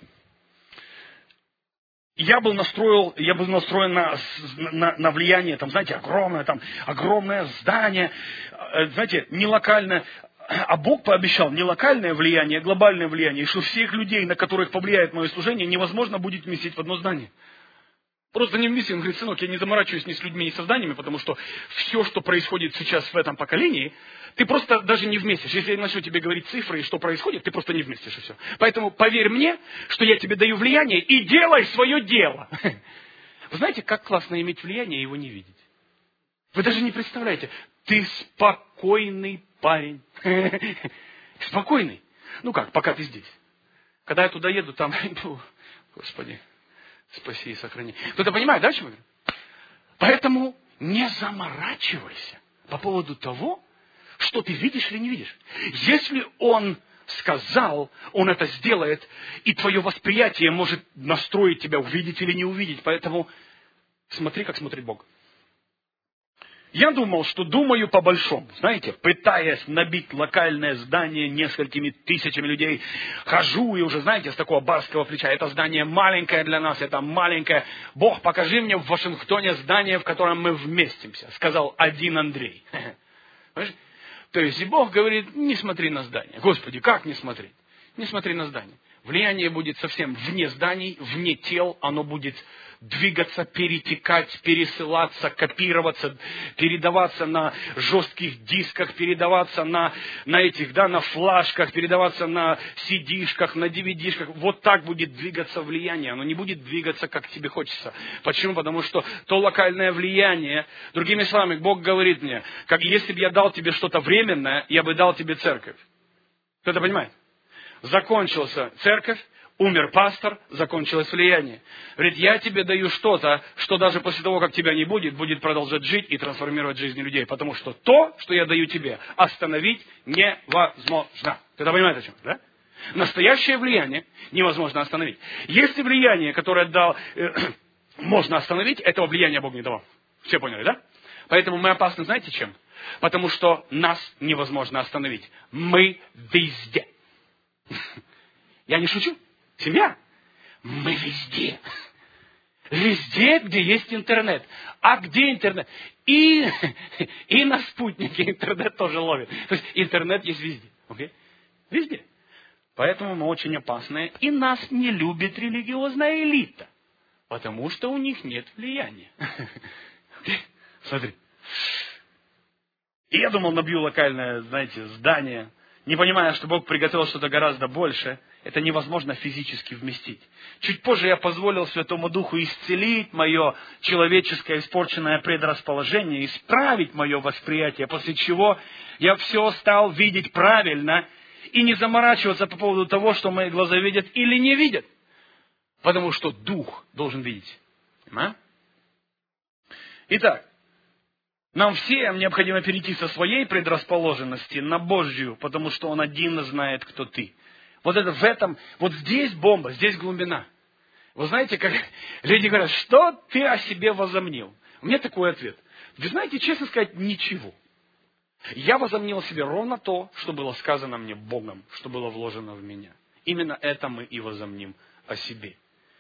я был настроен на влияние, там, знаете, огромное здание, знаете, не локальное. А Бог пообещал не локальное влияние, а глобальное влияние, и что всех людей, на которых повлияет мое служение, невозможно будет вместить в одно здание. Просто не вместить. Он говорит, сынок, я не заморачиваюсь ни с людьми, ни со зданиями, потому что все, что происходит сейчас в этом поколении, ты просто даже не вместишь. Если я начну тебе говорить цифры и что происходит, ты просто не вместишь и все. Поэтому поверь мне, что я тебе даю влияние, и делай свое дело. Вы знаете, как классно иметь влияние и его не видеть? Вы даже не представляете, ты спокойный парень. Спокойный. Ну как, пока ты здесь. Когда я туда еду, там, Господи, спаси и сохрани. Кто-то понимает, да, о чем я говорю? Поэтому не заморачивайся по поводу того, что ты видишь или не видишь. Если Он сказал, Он это сделает, и твое восприятие может настроить тебя, увидеть или не увидеть. Поэтому смотри, как смотрит Бог. Я думал, что думаю по-большому, знаете, пытаясь набить локальное здание несколькими тысячами людей, хожу и уже, знаете, с такого барского плеча, это здание маленькое для нас, это маленькое. Бог, покажи мне в Вашингтоне здание, в котором мы вместимся, сказал один Андрей. Понимаешь? То есть и Бог говорит, не смотри на здание. Господи, как не смотреть? Не смотри на здание. Влияние будет совсем вне зданий, вне тел. Оно будет двигаться, перетекать, пересылаться, копироваться, передаваться на жестких дисках, передаваться на флешках, передаваться на CD-шках, на DVD-шках. Вот так будет двигаться влияние. Оно не будет двигаться, как тебе хочется. Почему? Потому что то локальное влияние, другими словами, Бог говорит мне, как если бы я дал тебе что-то временное, я бы дал тебе церковь. Кто-то понимает? Закончился церковь, умер пастор, закончилось влияние. Говорит, я тебе даю что-то, что даже после того, как тебя не будет, будет продолжать жить и трансформировать жизни людей. Потому что то, что я даю тебе, остановить невозможно. Кто-то понимает о чем? Да? Настоящее влияние невозможно остановить. Если влияние, которое дал, можно остановить, этого влияния Бог не давал. Все поняли, да? Поэтому мы опасны, знаете чем? Потому что нас невозможно остановить. Мы везде. Я не шучу. Семья. Мы везде. Везде, где есть интернет. А где интернет? И на спутнике интернет тоже ловит. То есть интернет есть везде. Okay? Везде. Поэтому мы очень опасные. И нас не любит религиозная элита. Потому что у них нет влияния. Okay? Смотри. И я думал, набью локальное, здание. Не понимая, что Бог приготовил что-то гораздо больше, это невозможно физически вместить. Чуть позже я позволил Святому Духу исцелить мое человеческое испорченное предрасположение, исправить мое восприятие, после чего я все стал видеть правильно и не заморачиваться по поводу того, что мои глаза видят или не видят. Потому что Дух должен видеть. Понимаете? Итак, нам всем необходимо перейти со своей предрасположенности на Божью, потому что Он один знает, кто ты. Вот здесь бомба, здесь глубина. Вы знаете, как люди говорят, что ты о себе возомнил? У меня такой ответ. Вы знаете, честно сказать, ничего. Я возомнил о себе ровно то, что было сказано мне Богом, что было вложено в меня. Именно это мы и возомним о себе.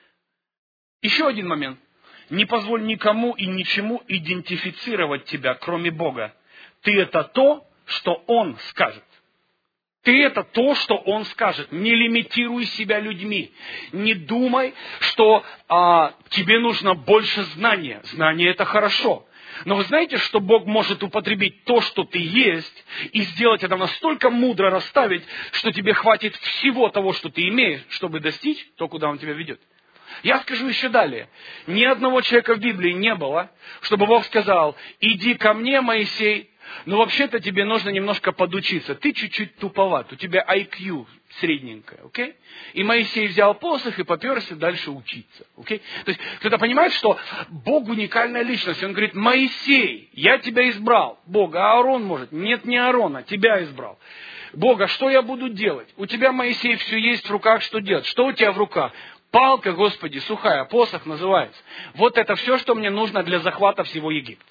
Еще один момент. Не позволь никому и ничему идентифицировать тебя, кроме Бога. Ты это то, что Он скажет. Ты это то, что Он скажет. Не лимитируй себя людьми. Не думай, что тебе нужно больше знания. Знание это хорошо. Но вы знаете, что Бог может употребить то, что ты есть, и сделать это настолько мудро расставить, что тебе хватит всего того, что ты имеешь, чтобы достичь то, куда Он тебя ведет. Я скажу еще далее. Ни одного человека в Библии не было, чтобы Бог сказал, иди ко мне, Моисей, но вообще-то тебе нужно немножко подучиться. Ты чуть-чуть туповат, у тебя IQ средненькое, окей? И Моисей взял посох и поперся дальше учиться, окей? То есть кто-то понимает, что Бог уникальная личность. Он говорит, Моисей, я тебя избрал. Бог, а Аарон может? Нет, не Аарона, тебя избрал. Бог, а что я буду делать? У тебя, Моисей, все есть в руках, что делать? Что у тебя в руках? Палка, Господи, сухая, посох называется. Вот это все, что мне нужно для захвата всего Египта.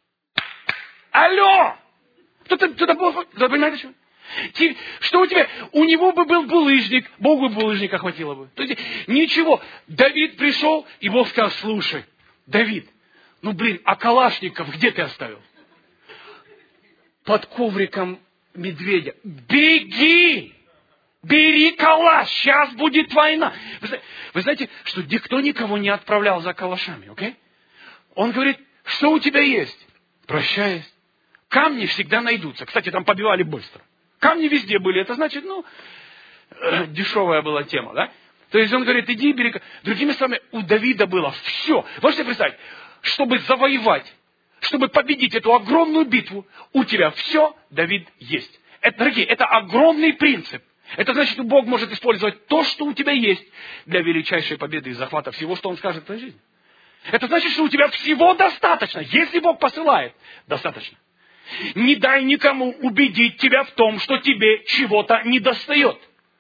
Алло! Кто-то понимает, что? Что у тебя? У него бы был булыжник, Богу булыжника хватило бы. То есть, ничего. Давид пришел, и Бог сказал, слушай, Давид, а калашников где ты оставил? Под ковриком медведя. Беги! Бери калаш, сейчас будет война. Вы знаете, что никто никого не отправлял за калашами, окей? Он говорит, что у тебя есть? Прощай есть. Камни всегда найдутся. Кстати, там побивали быстро. Камни везде были. Это значит, дешевая была тема, да? То есть он говорит, иди бери. Другими словами, у Давида было все. Можете представить, чтобы завоевать, чтобы победить эту огромную битву, у тебя все, Давид, есть. Это, дорогие, это огромный принцип. Это значит, что Бог может использовать то, что у тебя есть, для величайшей победы и захвата всего, что Он скажет в твоей жизни. Это значит, что у тебя всего достаточно. Если Бог посылает, достаточно. Не дай никому убедить тебя в том, что тебе чего-то недостает.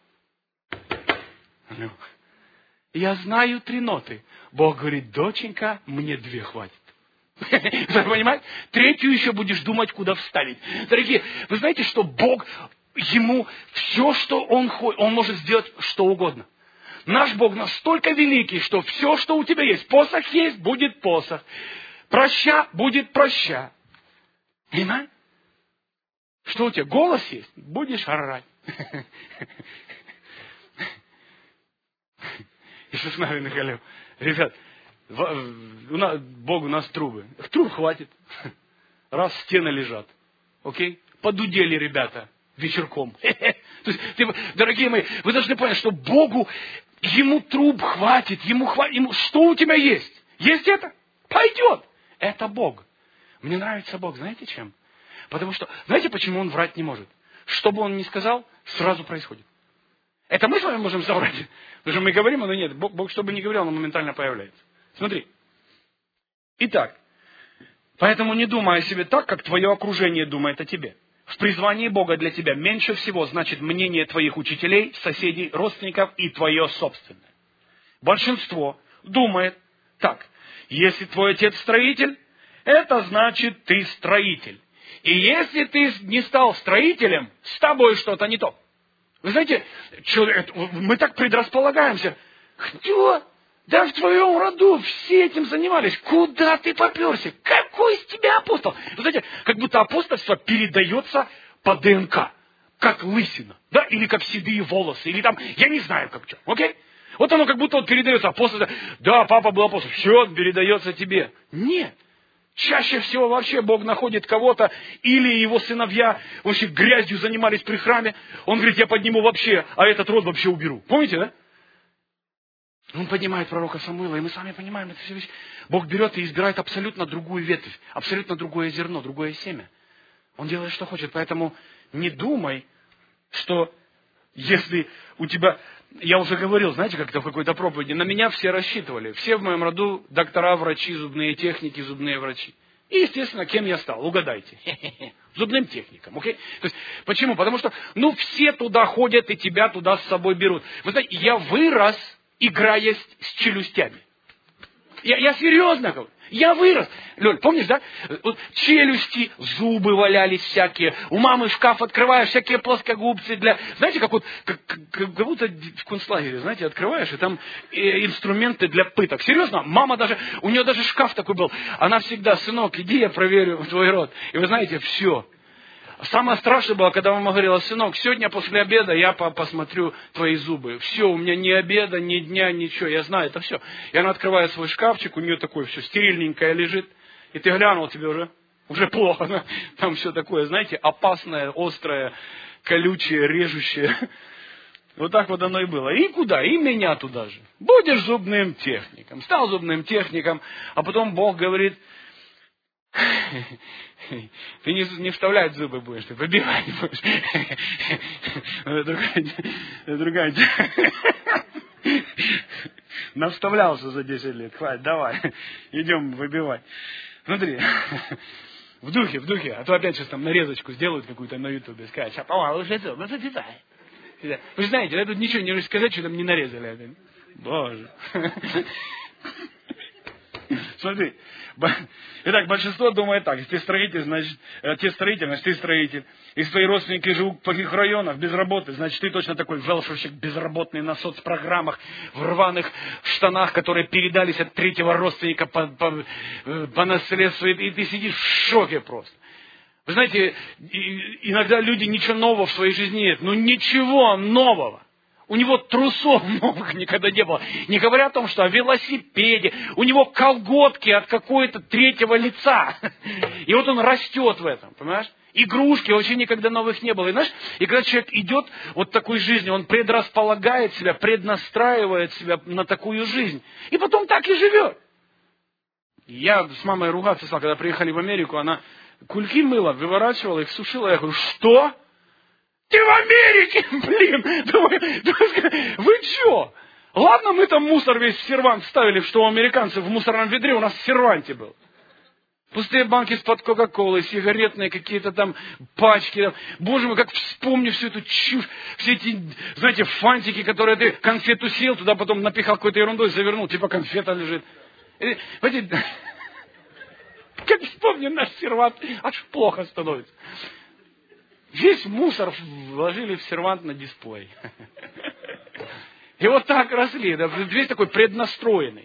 Я знаю 3 ноты. Бог говорит, доченька, мне 2 хватит. Вы понимаете? 3-ю еще будешь думать, куда вставить. Дорогие, вы знаете, что Бог... Ему все, что Он хочет, Он может сделать что угодно. Наш Бог настолько великий, что все, что у тебя есть, посох есть, будет посох. Проща, будет проща. Понимаешь? Что у тебя, голос есть, будешь орать. Иисус Навин говорил: ребят, Бог у нас трубы. Труб хватит. Раз стены лежат. Окей? Подудели ребята вечерком. То есть, дорогие мои, вы должны понять, что Богу, Ему труб хватит, что у тебя есть? Есть это? Пойдет. Это Бог. Мне нравится Бог. Знаете чем? Потому что, знаете, почему Он врать не может? Что бы Он ни сказал, сразу происходит. Это мы с вами можем соврать. Потому что мы говорим, но нет. Бог что бы ни говорил, Он моментально появляется. Смотри. Итак, поэтому не думай о себе так, как твое окружение думает о тебе. В призвании Бога для тебя меньше всего значит мнение твоих учителей, соседей, родственников и твое собственное. Большинство думает так: если твой отец строитель, это значит ты строитель. И если ты не стал строителем, с тобой что-то не то. Вы знаете, мы так предрасполагаемся. Кто? Да в твоем роду все этим занимались. Куда ты поперся? Какой из тебя апостол? Вы знаете, как будто апостольство передается по ДНК. Как лысина. Да? Или как седые волосы. Или там, я не знаю как что. Окей? Вот оно как будто вот передается апостольство. Да, папа был апостол. Все передается тебе. Нет. Чаще всего вообще Бог находит кого-то, или его сыновья вообще грязью занимались при храме. Он говорит: я подниму вообще, а этот род вообще уберу. Помните, да? Он поднимает пророка Самуила, и мы сами понимаем, это все вещи. Бог берет и избирает абсолютно другую ветвь, абсолютно другое зерно, другое семя. Он делает, что хочет. Поэтому не думай, что если у тебя... Я уже говорил, знаете, как-то в какой-то проповеди, на меня все рассчитывали. Все в моем роду доктора, врачи, зубные техники, зубные врачи. И, естественно, кем я стал? Угадайте. Зубным техником. Окей? То есть, почему? Потому что, все туда ходят и тебя туда с собой берут. Вы знаете, я вырос, играя с челюстями. Я серьезно говорю. Я вырос. Лёль, помнишь, да? Вот челюсти, зубы валялись всякие. У мамы шкаф открываешь, всякие плоскогубцы для... Знаете, как будто в концлагере, знаете, открываешь, и там инструменты для пыток. Серьезно, мама даже... У нее даже шкаф такой был. Она всегда: сынок, иди, я проверю твой рот. И вы знаете, все. Самое страшное было, когда мама говорила: сынок, сегодня после обеда я посмотрю твои зубы. Все, у меня ни обеда, ни дня, ничего. Я знаю, это все. И она открывает свой шкафчик, у нее такое все стерильненькое лежит. И ты глянул, тебе уже плохо. Там все такое, знаете, опасное, острое, колючее, режущее. Вот так вот оно и было. И куда? И меня туда же. Будешь зубным техником. Стал зубным техником, а потом Бог говорит: ты не вставлять зубы будешь, ты выбивать будешь. Это другая тема. Навставлялся за 10 лет. Хватит, давай. Идем выбивать. Смотри. В духе. А то опять сейчас там нарезочку сделают какую-то на ютубе. Скажут: уже зубы записай. Вы знаете, я тут ничего не сказать, что там не нарезали. Боже. Смотри. Итак, большинство думает так: если ты строитель, значит ты строитель. Если твои родственники живут в плохих районах, без работы, значит ты точно такой велшерщик, безработный, на соцпрограммах, в рваных штанах, которые передались от третьего родственника по наследству, и ты сидишь в шоке просто. Вы знаете, иногда люди ничего нового в своей жизни нет. Ничего нового. У него трусов новых никогда не было. Не говоря о том, что о велосипеде. У него колготки от какого-то третьего лица. И вот он растет в этом, понимаешь? Игрушки вообще никогда новых не было. И, знаешь, и когда человек идет вот такой жизнью, он предрасполагает себя, преднастраивает себя на такую жизнь. И потом так и живет. Я с мамой ругаться стал, когда приехали в Америку, она кульки мыла, выворачивала их, сушила. Я говорю: что? Ты в Америке, блин! Думаю, вы что? Ладно, мы там мусор весь в сервант ставили, что у американцев в мусорном ведре у нас в серванте был. Пустые банки из-под Кока-Колы, сигаретные какие-то там пачки. Боже мой, как вспомню всю эту чушь, все эти, знаете, фантики, которые ты конфету съел, туда потом напихал какой-то ерундой, завернул, типа конфета лежит. Понимаете, как вспомню наш сервант, аж плохо становится. Весь мусор вложили в сервант на дисплей. И вот так росли. Да, весь такой преднастроенный.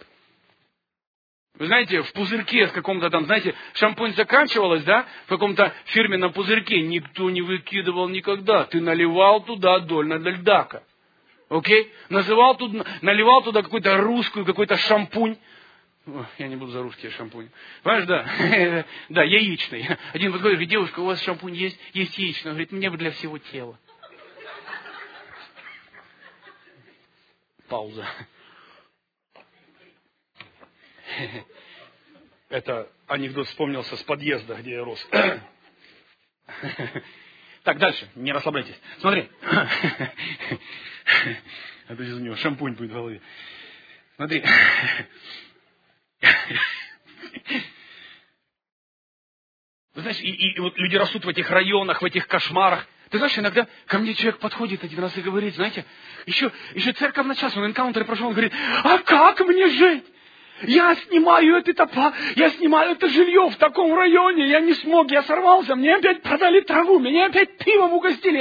Вы знаете, в пузырьке с каком-то там, знаете, шампунь заканчивалась, да, в каком-то фирменном пузырьке. Никто не выкидывал никогда. Ты наливал туда Дональда Дака. Окей? Наливал туда какую-то русскую, какой-то шампунь. О, я не буду за русские шампунь. Понимаешь, да? Да, яичный. Один подходит, говорит, девушка, у вас шампунь есть? Есть яичный. Он говорит, мне бы для всего тела. Пауза. Это анекдот вспомнился с подъезда, где я рос. Так, дальше, не расслабляйтесь. Смотри. А то сейчас у него шампунь будет в голове. Смотри. Знаешь, и вот люди растут в этих районах, в этих кошмарах. Ты знаешь, иногда ко мне человек подходит один раз и говорит, знаете, еще церковь началась, он энкаунтер прошел, он говорит, а как мне жить? Я снимаю это жилье в таком районе, я не смог, я сорвался, мне опять продали траву, меня опять пивом угостили.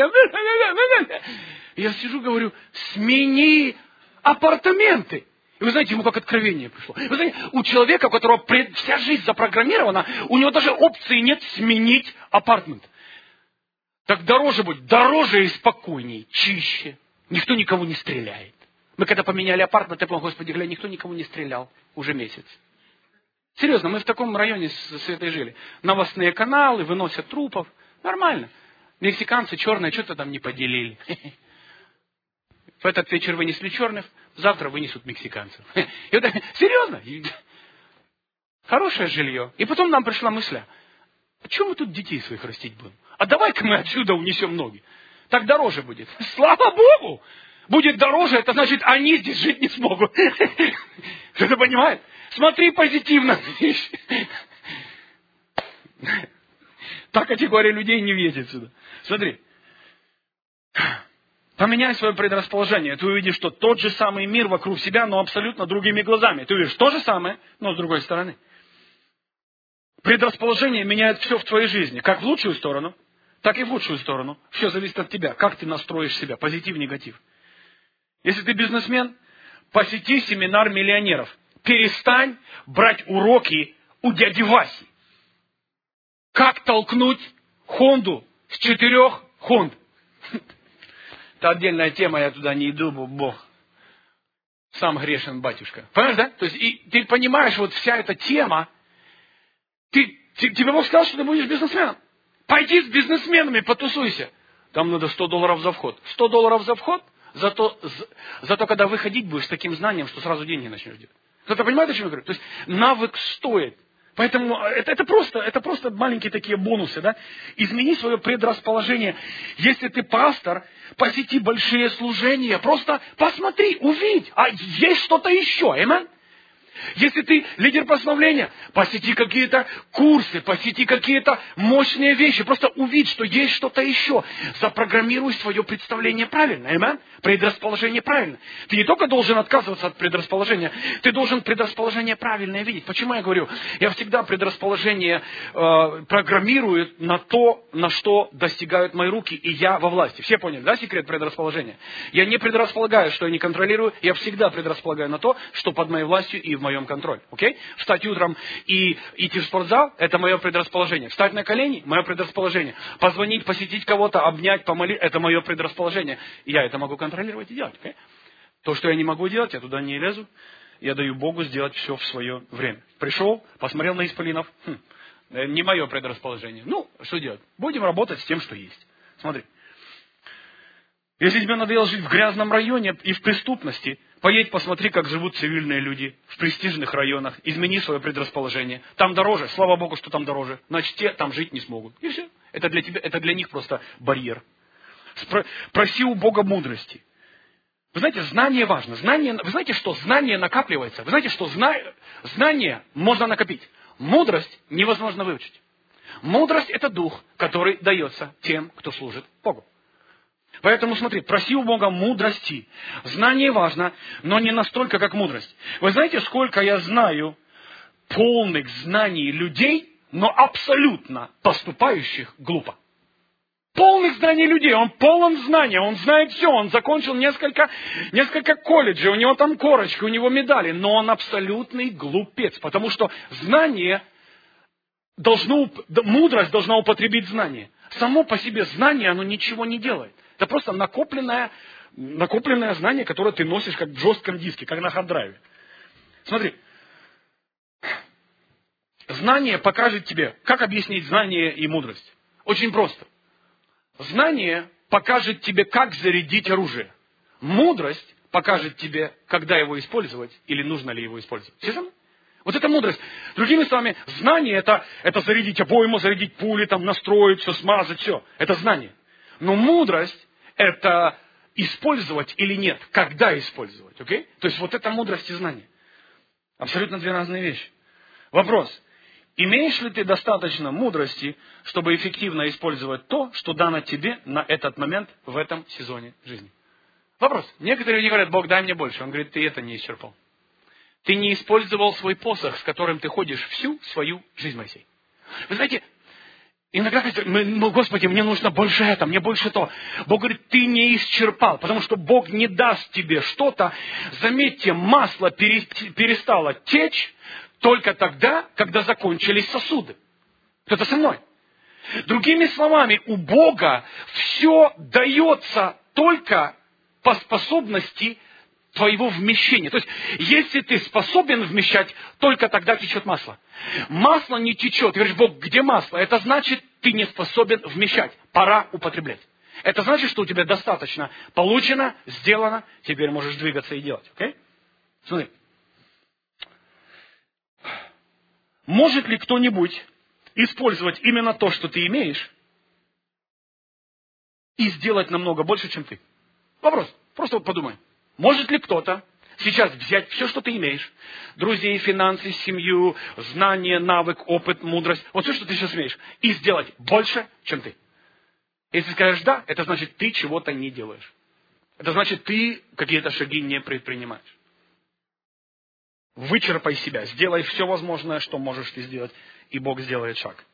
Я сижу, говорю, смени апартаменты. И вы знаете, ему как откровение пришло. Вы знаете, у человека, у которого вся жизнь запрограммирована, у него даже опции нет сменить апартмент. Так дороже будет, дороже и спокойней, чище. Никто никого не стреляет. Мы когда поменяли апартмент, я помню, Господи, глянь, никто никого не стрелял уже месяц. Серьезно, мы в таком районе с Светой жили. Новостные каналы, выносят трупов. Нормально. Мексиканцы черные что-то там не поделили. В этот вечер вынесли черных, завтра вынесут мексиканцев. Серьезно? Хорошее жилье. И потом нам пришла мысль, а чем мы тут детей своих растить будем? А давай-ка мы отсюда унесем ноги. Так дороже будет. Слава Богу! Будет дороже, это значит, они здесь жить не смогут. Что ты понимаешь? Смотри позитивно. Та категория людей не въедет сюда. Смотри. Поменяй свое предрасположение. Ты увидишь, что тот же самый мир вокруг себя, но абсолютно другими глазами. Ты увидишь то же самое, но с другой стороны. Предрасположение меняет все в твоей жизни. Как в лучшую сторону, так и в худшую сторону. Все зависит от тебя. Как ты настроишь себя. Позитив, негатив. Если ты бизнесмен, посети семинар миллионеров. Перестань брать уроки у дяди Васи. Как толкнуть Хонду с 4 Хонд. Это отдельная тема, я туда не иду, Бог. Сам грешен, батюшка. Понимаешь, да? То есть, и ты понимаешь, вот вся эта тема, тебе Бог сказал, что ты будешь бизнесменом. Пойди с бизнесменами, потусуйся. Там надо $100 за вход. $100 за вход, зато когда выходить будешь с таким знанием, что сразу деньги начнешь делать. Кто-то понимает, о чем я говорю? То есть навык стоит. Поэтому это просто маленькие такие бонусы, да? Измени свое предрасположение. Если ты пастор, посети большие служения, просто посмотри, увидь, а есть что-то еще, аминь? Если ты лидер постановления, посети какие-то курсы, посети какие-то мощные вещи. Просто увидь, что есть что-то еще. Запрограммируй свое представление правильно. Аминь? Предрасположение правильно. Ты не только должен отказываться от предрасположения, ты должен предрасположение правильное видеть. Почему я говорю? Я всегда предрасположение программирую на то, на что достигают мои руки, и я во власти. Все поняли, да, секрет предрасположения? Я не предрасполагаю, что я не контролирую, я всегда предрасполагаю на то, что под моей властью и в моем контроле. Окей? Встать утром и идти в спортзал – это мое предрасположение. Встать на колени – мое предрасположение. Позвонить, посетить кого-то, обнять, помолить – это мое предрасположение. И я это могу контролировать и делать. Okay? То, что я не могу делать, я туда не лезу. Я даю Богу сделать все в свое время. Пришел, посмотрел на исполинов. Не мое предрасположение. Ну, что делать? Будем работать с тем, что есть. Смотри. Если тебе надоело жить в грязном районе и в преступности, поедь, посмотри, как живут цивильные люди в престижных районах. Измени свое предрасположение. Там дороже. Слава Богу, что там дороже. Значит, те там жить не смогут. И все. Это для тебя, это для них просто барьер. Проси у Бога мудрости. Вы знаете, знание важно. Вы знаете, что знание накапливается? Вы знаете, что знание можно накопить. Мудрость невозможно выучить. Мудрость – это дух, который дается тем, кто служит Богу. Поэтому смотри, проси у Бога мудрости. Знание важно, но не настолько, как мудрость. Вы знаете, сколько я знаю полных знаний людей, но абсолютно поступающих глупо. Полных знаний людей, он полон знания, он знает все, он закончил несколько колледжей, у него там корочки, у него медали, но он абсолютный глупец, потому что мудрость должна употребить знание. Само по себе знание, оно ничего не делает. Это просто накопленная накопленное знание, которое ты носишь как в жестком диске, как на хард-драйве. Смотри. Знание покажет тебе, как объяснить знание и мудрость. Очень просто. Знание покажет тебе, как зарядить оружие. Мудрость покажет тебе, когда его использовать или нужно ли его использовать. Все самое? Вот это мудрость. Другими словами, знание это зарядить обойму, зарядить пули, там, настроить, все смазать, все. Это знание. Но мудрость это использовать или нет, когда использовать. Okay? То есть вот это мудрость и знание. Абсолютно две разные вещи. Вопрос. Имеешь ли ты достаточно мудрости, чтобы эффективно использовать то, что дано тебе на этот момент в этом сезоне жизни? Вопрос. Некоторые люди говорят, Бог, дай мне больше. Он говорит, ты это не исчерпал. Ты не использовал свой посох, с которым ты ходишь всю свою жизнь, Моисей. Вы знаете, иногда говорят, Господи, мне нужно больше это, мне больше то. Бог говорит, ты не исчерпал, потому что Бог не даст тебе что-то. Заметьте, масло перестало течь только тогда, когда закончились сосуды. Кто-то со мной? Другими словами, у Бога все дается только по способности твоего вмещения. То есть, если ты способен вмещать, только тогда течет масло. Масло не течет. Ты говоришь, Бог, где масло? Это значит, ты не способен вмещать. Пора употреблять. Это значит, что у тебя достаточно получено, сделано, теперь можешь двигаться и делать. Okay? Смотри. Может ли кто-нибудь использовать именно то, что ты имеешь, и сделать намного больше, чем ты? Вопрос. Просто вот подумай. Может ли кто-то сейчас взять все, что ты имеешь, друзей, финансы, семью, знания, навык, опыт, мудрость, вот все, что ты сейчас имеешь, и сделать больше, чем ты? Если скажешь «да», это значит, ты чего-то не делаешь. Это значит, ты какие-то шаги не предпринимаешь. Вычерпай себя, сделай все возможное, что можешь ты сделать, и Бог сделает шаг.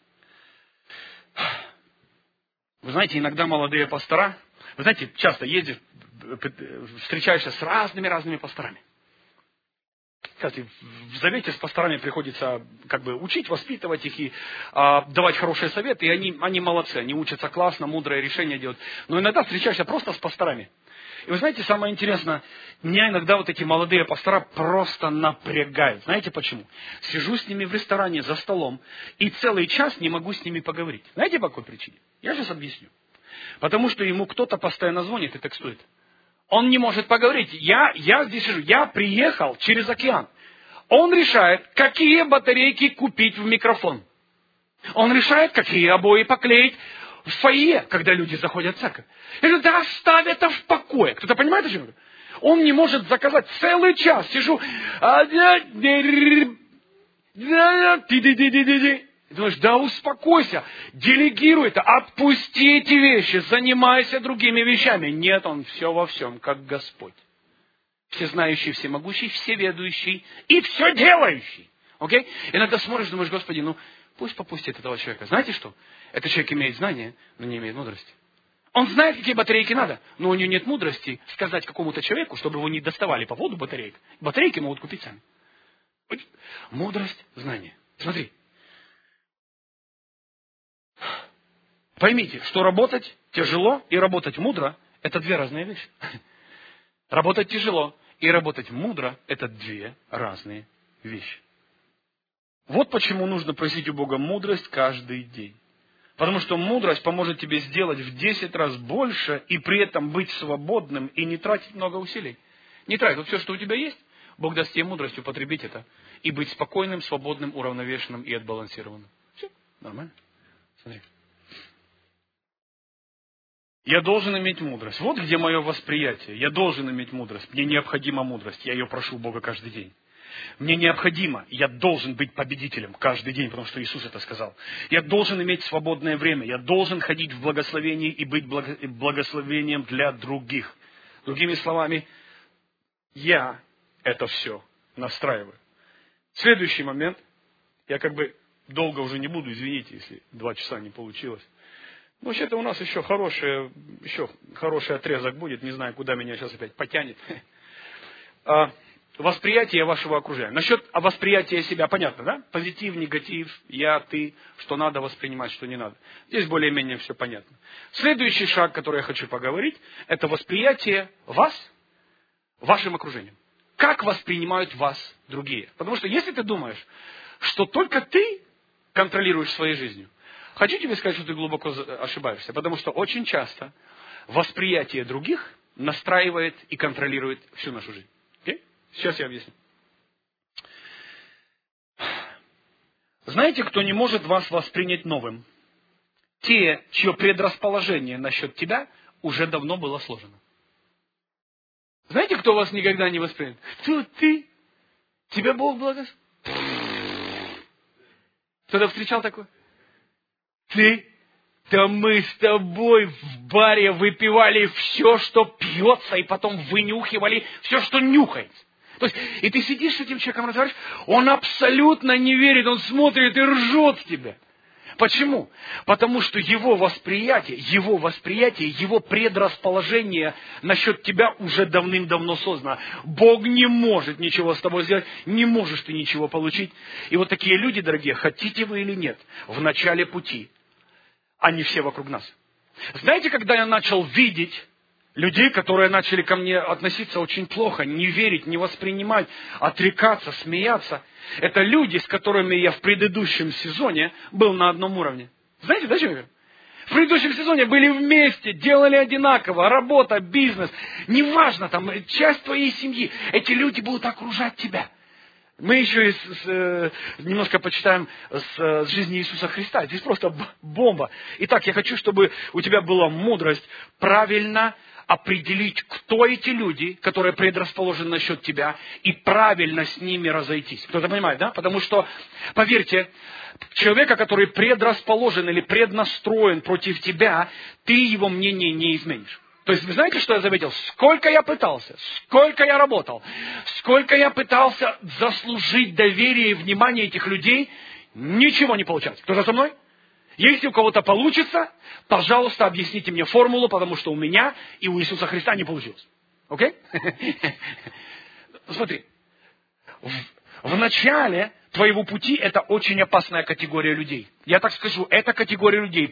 Вы знаете, иногда молодые пастора, вы знаете, часто ездишь, встречаешься с разными пасторами. Кстати, в завете с пасторами приходится как бы учить, воспитывать их и давать хорошие советы, и они молодцы, они учатся классно, мудрые решения делают. Но иногда встречаешься просто с пасторами. И вы знаете, самое интересное, меня иногда вот эти молодые пастора просто напрягают. Знаете почему? Сижу с ними в ресторане за столом, и целый час не могу с ними поговорить. Знаете, по какой причине? Я сейчас объясню. Потому что ему кто-то постоянно звонит и текстует. Он не может поговорить. Я здесь сижу, я приехал через океан. Он решает, какие батарейки купить в микрофон. Он решает, какие обои поклеить в фойе, когда люди заходят в церковь. Я говорю, да оставь это в покое. Кто-то понимает, о чем я говорю? Он не может заказать целый час. Сижу. Ты думаешь, да успокойся, делегируй это, отпусти эти вещи, занимайся другими вещами. Нет, он все во всем, как Господь. Всезнающий, всемогущий, всеведущий и все делающий. Окей? Иногда смотришь, думаешь, Господи, пусть попустит этого человека. Знаете что? Этот человек имеет знания, но не имеет мудрости. Он знает, какие батарейки надо, но у него нет мудрости сказать какому-то человеку, чтобы его не доставали по поводу батареек. Батарейки могут купить сами. Мудрость, знание. Смотри. Поймите, что работать тяжело и работать мудро – это две разные вещи. Работать тяжело и работать мудро – это две разные вещи. Вот почему нужно просить у Бога мудрость каждый день. Потому что мудрость поможет тебе сделать в 10 раз больше и при этом быть свободным и не тратить много усилий. Не трать. Вот все, что у тебя есть, Бог даст тебе мудрость употребить это и быть спокойным, свободным, уравновешенным и отбалансированным. Все, нормально. Смотри. Я должен иметь мудрость. Вот где мое восприятие. Я должен иметь мудрость. Мне необходима мудрость. Я ее прошу у Бога каждый день. Мне необходимо, я должен быть победителем каждый день, потому что Иисус это сказал. Я должен иметь свободное время. Я должен ходить в благословении и быть благословением для других. Другими словами, я это все настраиваю. Следующий момент. Я как бы долго уже не буду, извините, если 2 часа не получилось. Вообще-то у нас еще хороший отрезок будет. Не знаю, куда меня сейчас опять потянет. восприятие вашего окружения. Насчет восприятия себя понятно, да? Позитив, негатив, я, ты, что надо воспринимать, что не надо. Здесь более-менее все понятно. Следующий шаг, который я хочу поговорить, это восприятие вас вашим окружением. Как воспринимают вас другие? Потому что если ты думаешь, что только ты контролируешь своей жизнью, хочу тебе сказать, что ты глубоко ошибаешься. Потому что очень часто восприятие других настраивает и контролирует всю нашу жизнь. Okay? Сейчас я объясню. Знаете, кто не может вас воспринять новым? Те, чье предрасположение насчет тебя уже давно было сложено. Знаете, кто вас никогда не воспримет? Кто ты? Тебя Бог благословит. Кто-то встречал такое? Ты? Да мы с тобой в баре выпивали все, что пьется, и потом вынюхивали все, что нюхается. То есть, и ты сидишь с этим человеком, разговариваешь, он абсолютно не верит, он смотрит и ржет с тебя. Почему? Потому что его восприятие, его предрасположение насчет тебя уже давным-давно создано. Бог не может ничего с тобой сделать, не можешь ты ничего получить. И вот такие люди, дорогие, хотите вы или нет, в начале пути, они все вокруг нас. Знаете, когда я начал видеть людей, которые начали ко мне относиться очень плохо, не верить, не воспринимать, отрекаться, смеяться. Это люди, с которыми я в предыдущем сезоне был на одном уровне. Знаете, да, что я говорю? В предыдущем сезоне были вместе, делали одинаково, работа, бизнес. Неважно, там, часть твоей семьи. Эти люди будут окружать тебя. Мы еще немножко почитаем с жизни Иисуса Христа. Здесь просто бомба. Итак, я хочу, чтобы у тебя была мудрость правильно определить, кто эти люди, которые предрасположены насчет тебя, и правильно с ними разойтись. Кто-то понимает, да? Потому что, поверьте, человека, который предрасположен или преднастроен против тебя, ты его мнение не изменишь. То есть, вы знаете, что я заметил? Сколько я пытался, сколько я работал, сколько я пытался заслужить доверие и внимание этих людей, ничего не получалось. Кто-то со мной? Если у кого-то получится, пожалуйста, объясните мне формулу, потому что у меня и у Иисуса Христа не получилось. Окей? Смотри. В начале твоего пути это очень опасная категория людей. Я так скажу, это категория людей,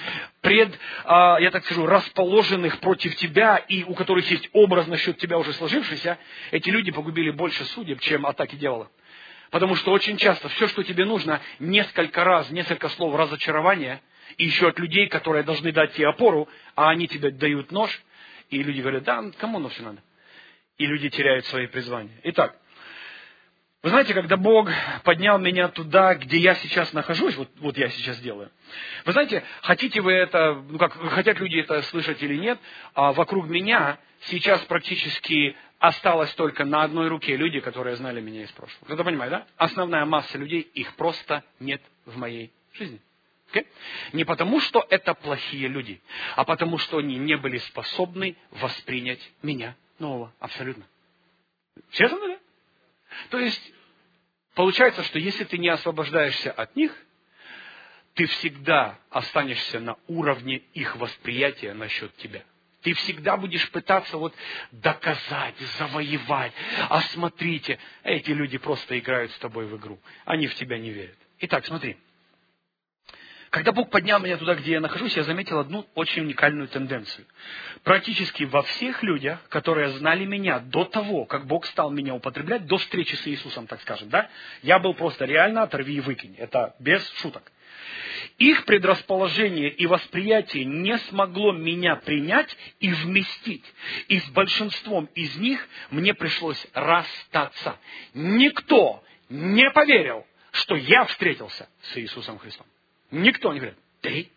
я так скажу, расположенных против тебя и у которых есть образ насчет тебя уже сложившийся. Эти люди погубили больше судеб, чем атаки дьявола. Потому что очень часто все, что тебе нужно, несколько слов разочарования, и еще от людей, которые должны дать тебе опору, а они тебе дают нож, и люди говорят, да, кому оно все надо? И люди теряют свои призвания. Итак, вы знаете, когда Бог поднял меня туда, где я сейчас нахожусь, вот я сейчас делаю. Вы знаете, хотите вы это, хотят люди это слышать или нет, а вокруг меня сейчас практически осталось только на одной руке люди, которые знали меня из прошлого. Кто-то понимает, да? Основная масса людей, их просто нет в моей жизни. Okay? Не потому, что это плохие люди, а потому, что они не были способны воспринять меня нового. Абсолютно. Честно, да? То есть, получается, что если ты не освобождаешься от них, ты всегда останешься на уровне их восприятия насчет тебя. Ты всегда будешь пытаться доказать, завоевать. А смотрите, эти люди просто играют с тобой в игру. Они в тебя не верят. Итак, смотри. Когда Бог поднял меня туда, где я нахожусь, я заметил одну очень уникальную тенденцию. Практически во всех людях, которые знали меня до того, как Бог стал меня употреблять, до встречи с Иисусом, так скажем, да, я был просто реально оторви и выкинь. Это без шуток. Их предрасположение и восприятие не смогло меня принять и вместить. И с большинством из них мне пришлось расстаться. Никто не поверил, что я встретился с Иисусом Христом. Никто не говорит,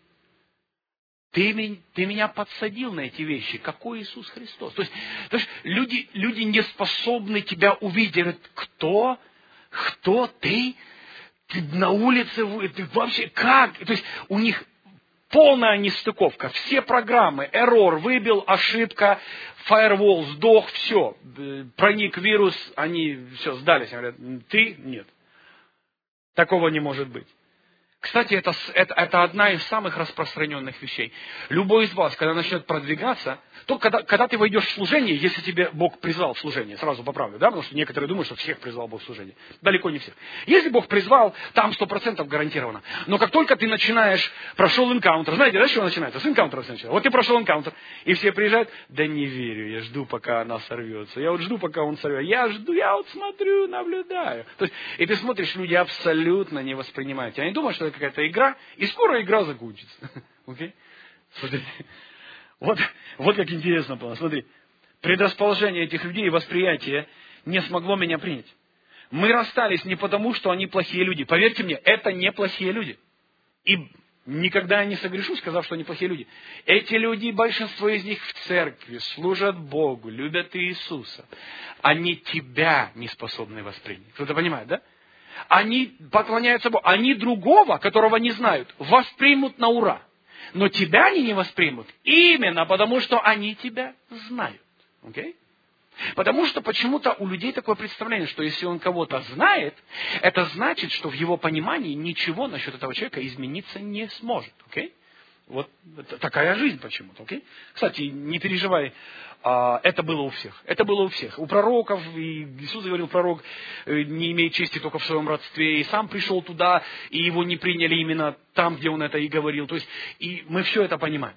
ты меня подсадил на эти вещи. Какой Иисус Христос? То есть люди не способны тебя увидеть. Говорят, кто ты? Ты на улице, ты вообще как? То есть у них полная нестыковка. Все программы, error, выбил, ошибка, firewall, сдох, все. Проник вирус, они все сдались. Они говорят, ты? Нет. Такого не может быть. Кстати, это одна из самых распространенных вещей. Любой из вас, когда начнет продвигаться, то когда ты войдешь в служение, если тебе Бог призвал в служение, сразу поправлю, да, потому что некоторые думают, что всех призвал Бог в служение. Далеко не всех. Если Бог призвал, там 100% гарантированно. Но как только ты начинаешь, прошел энкаунтер, знаете, да, с чего начинается? С энкаунтера начинается. Вот ты прошел энкаунтер, и все приезжают, да не верю, я жду, пока она сорвется. Я вот жду, пока он сорвется. Я жду, я вот смотрю, наблюдаю. То есть, и ты смотришь, люди абсолютно не воспринимают тебя. Они думают, что это какая-то игра, и скоро игра закончится. Окей? Смотрите. Вот как интересно было. Смотри. Предрасположение этих людей и восприятие не смогло меня принять. Мы расстались не потому, что они плохие люди. Поверьте мне, это не плохие люди. И никогда я не согрешу, сказав, что они плохие люди. Эти люди, большинство из них в церкви, служат Богу, любят Иисуса. Они тебя не способны воспринять. Кто-то понимает, да? Они поклоняются Богу. Они другого, которого не знают, воспримут на ура. Но тебя они не воспримут именно потому, что они тебя знают. Okay? Потому что почему-то у людей такое представление, что если он кого-то знает, это значит, что в его понимании ничего насчет этого человека измениться не сможет. Okay? Вот такая жизнь почему-то. Okay? Кстати, не переживай, это было у всех. Это было у всех. У пророков, и Иисус говорил, пророк не имеет чести только в своем родстве, и сам пришел туда, и его не приняли именно там, где он это и говорил. То есть, и мы все это понимаем.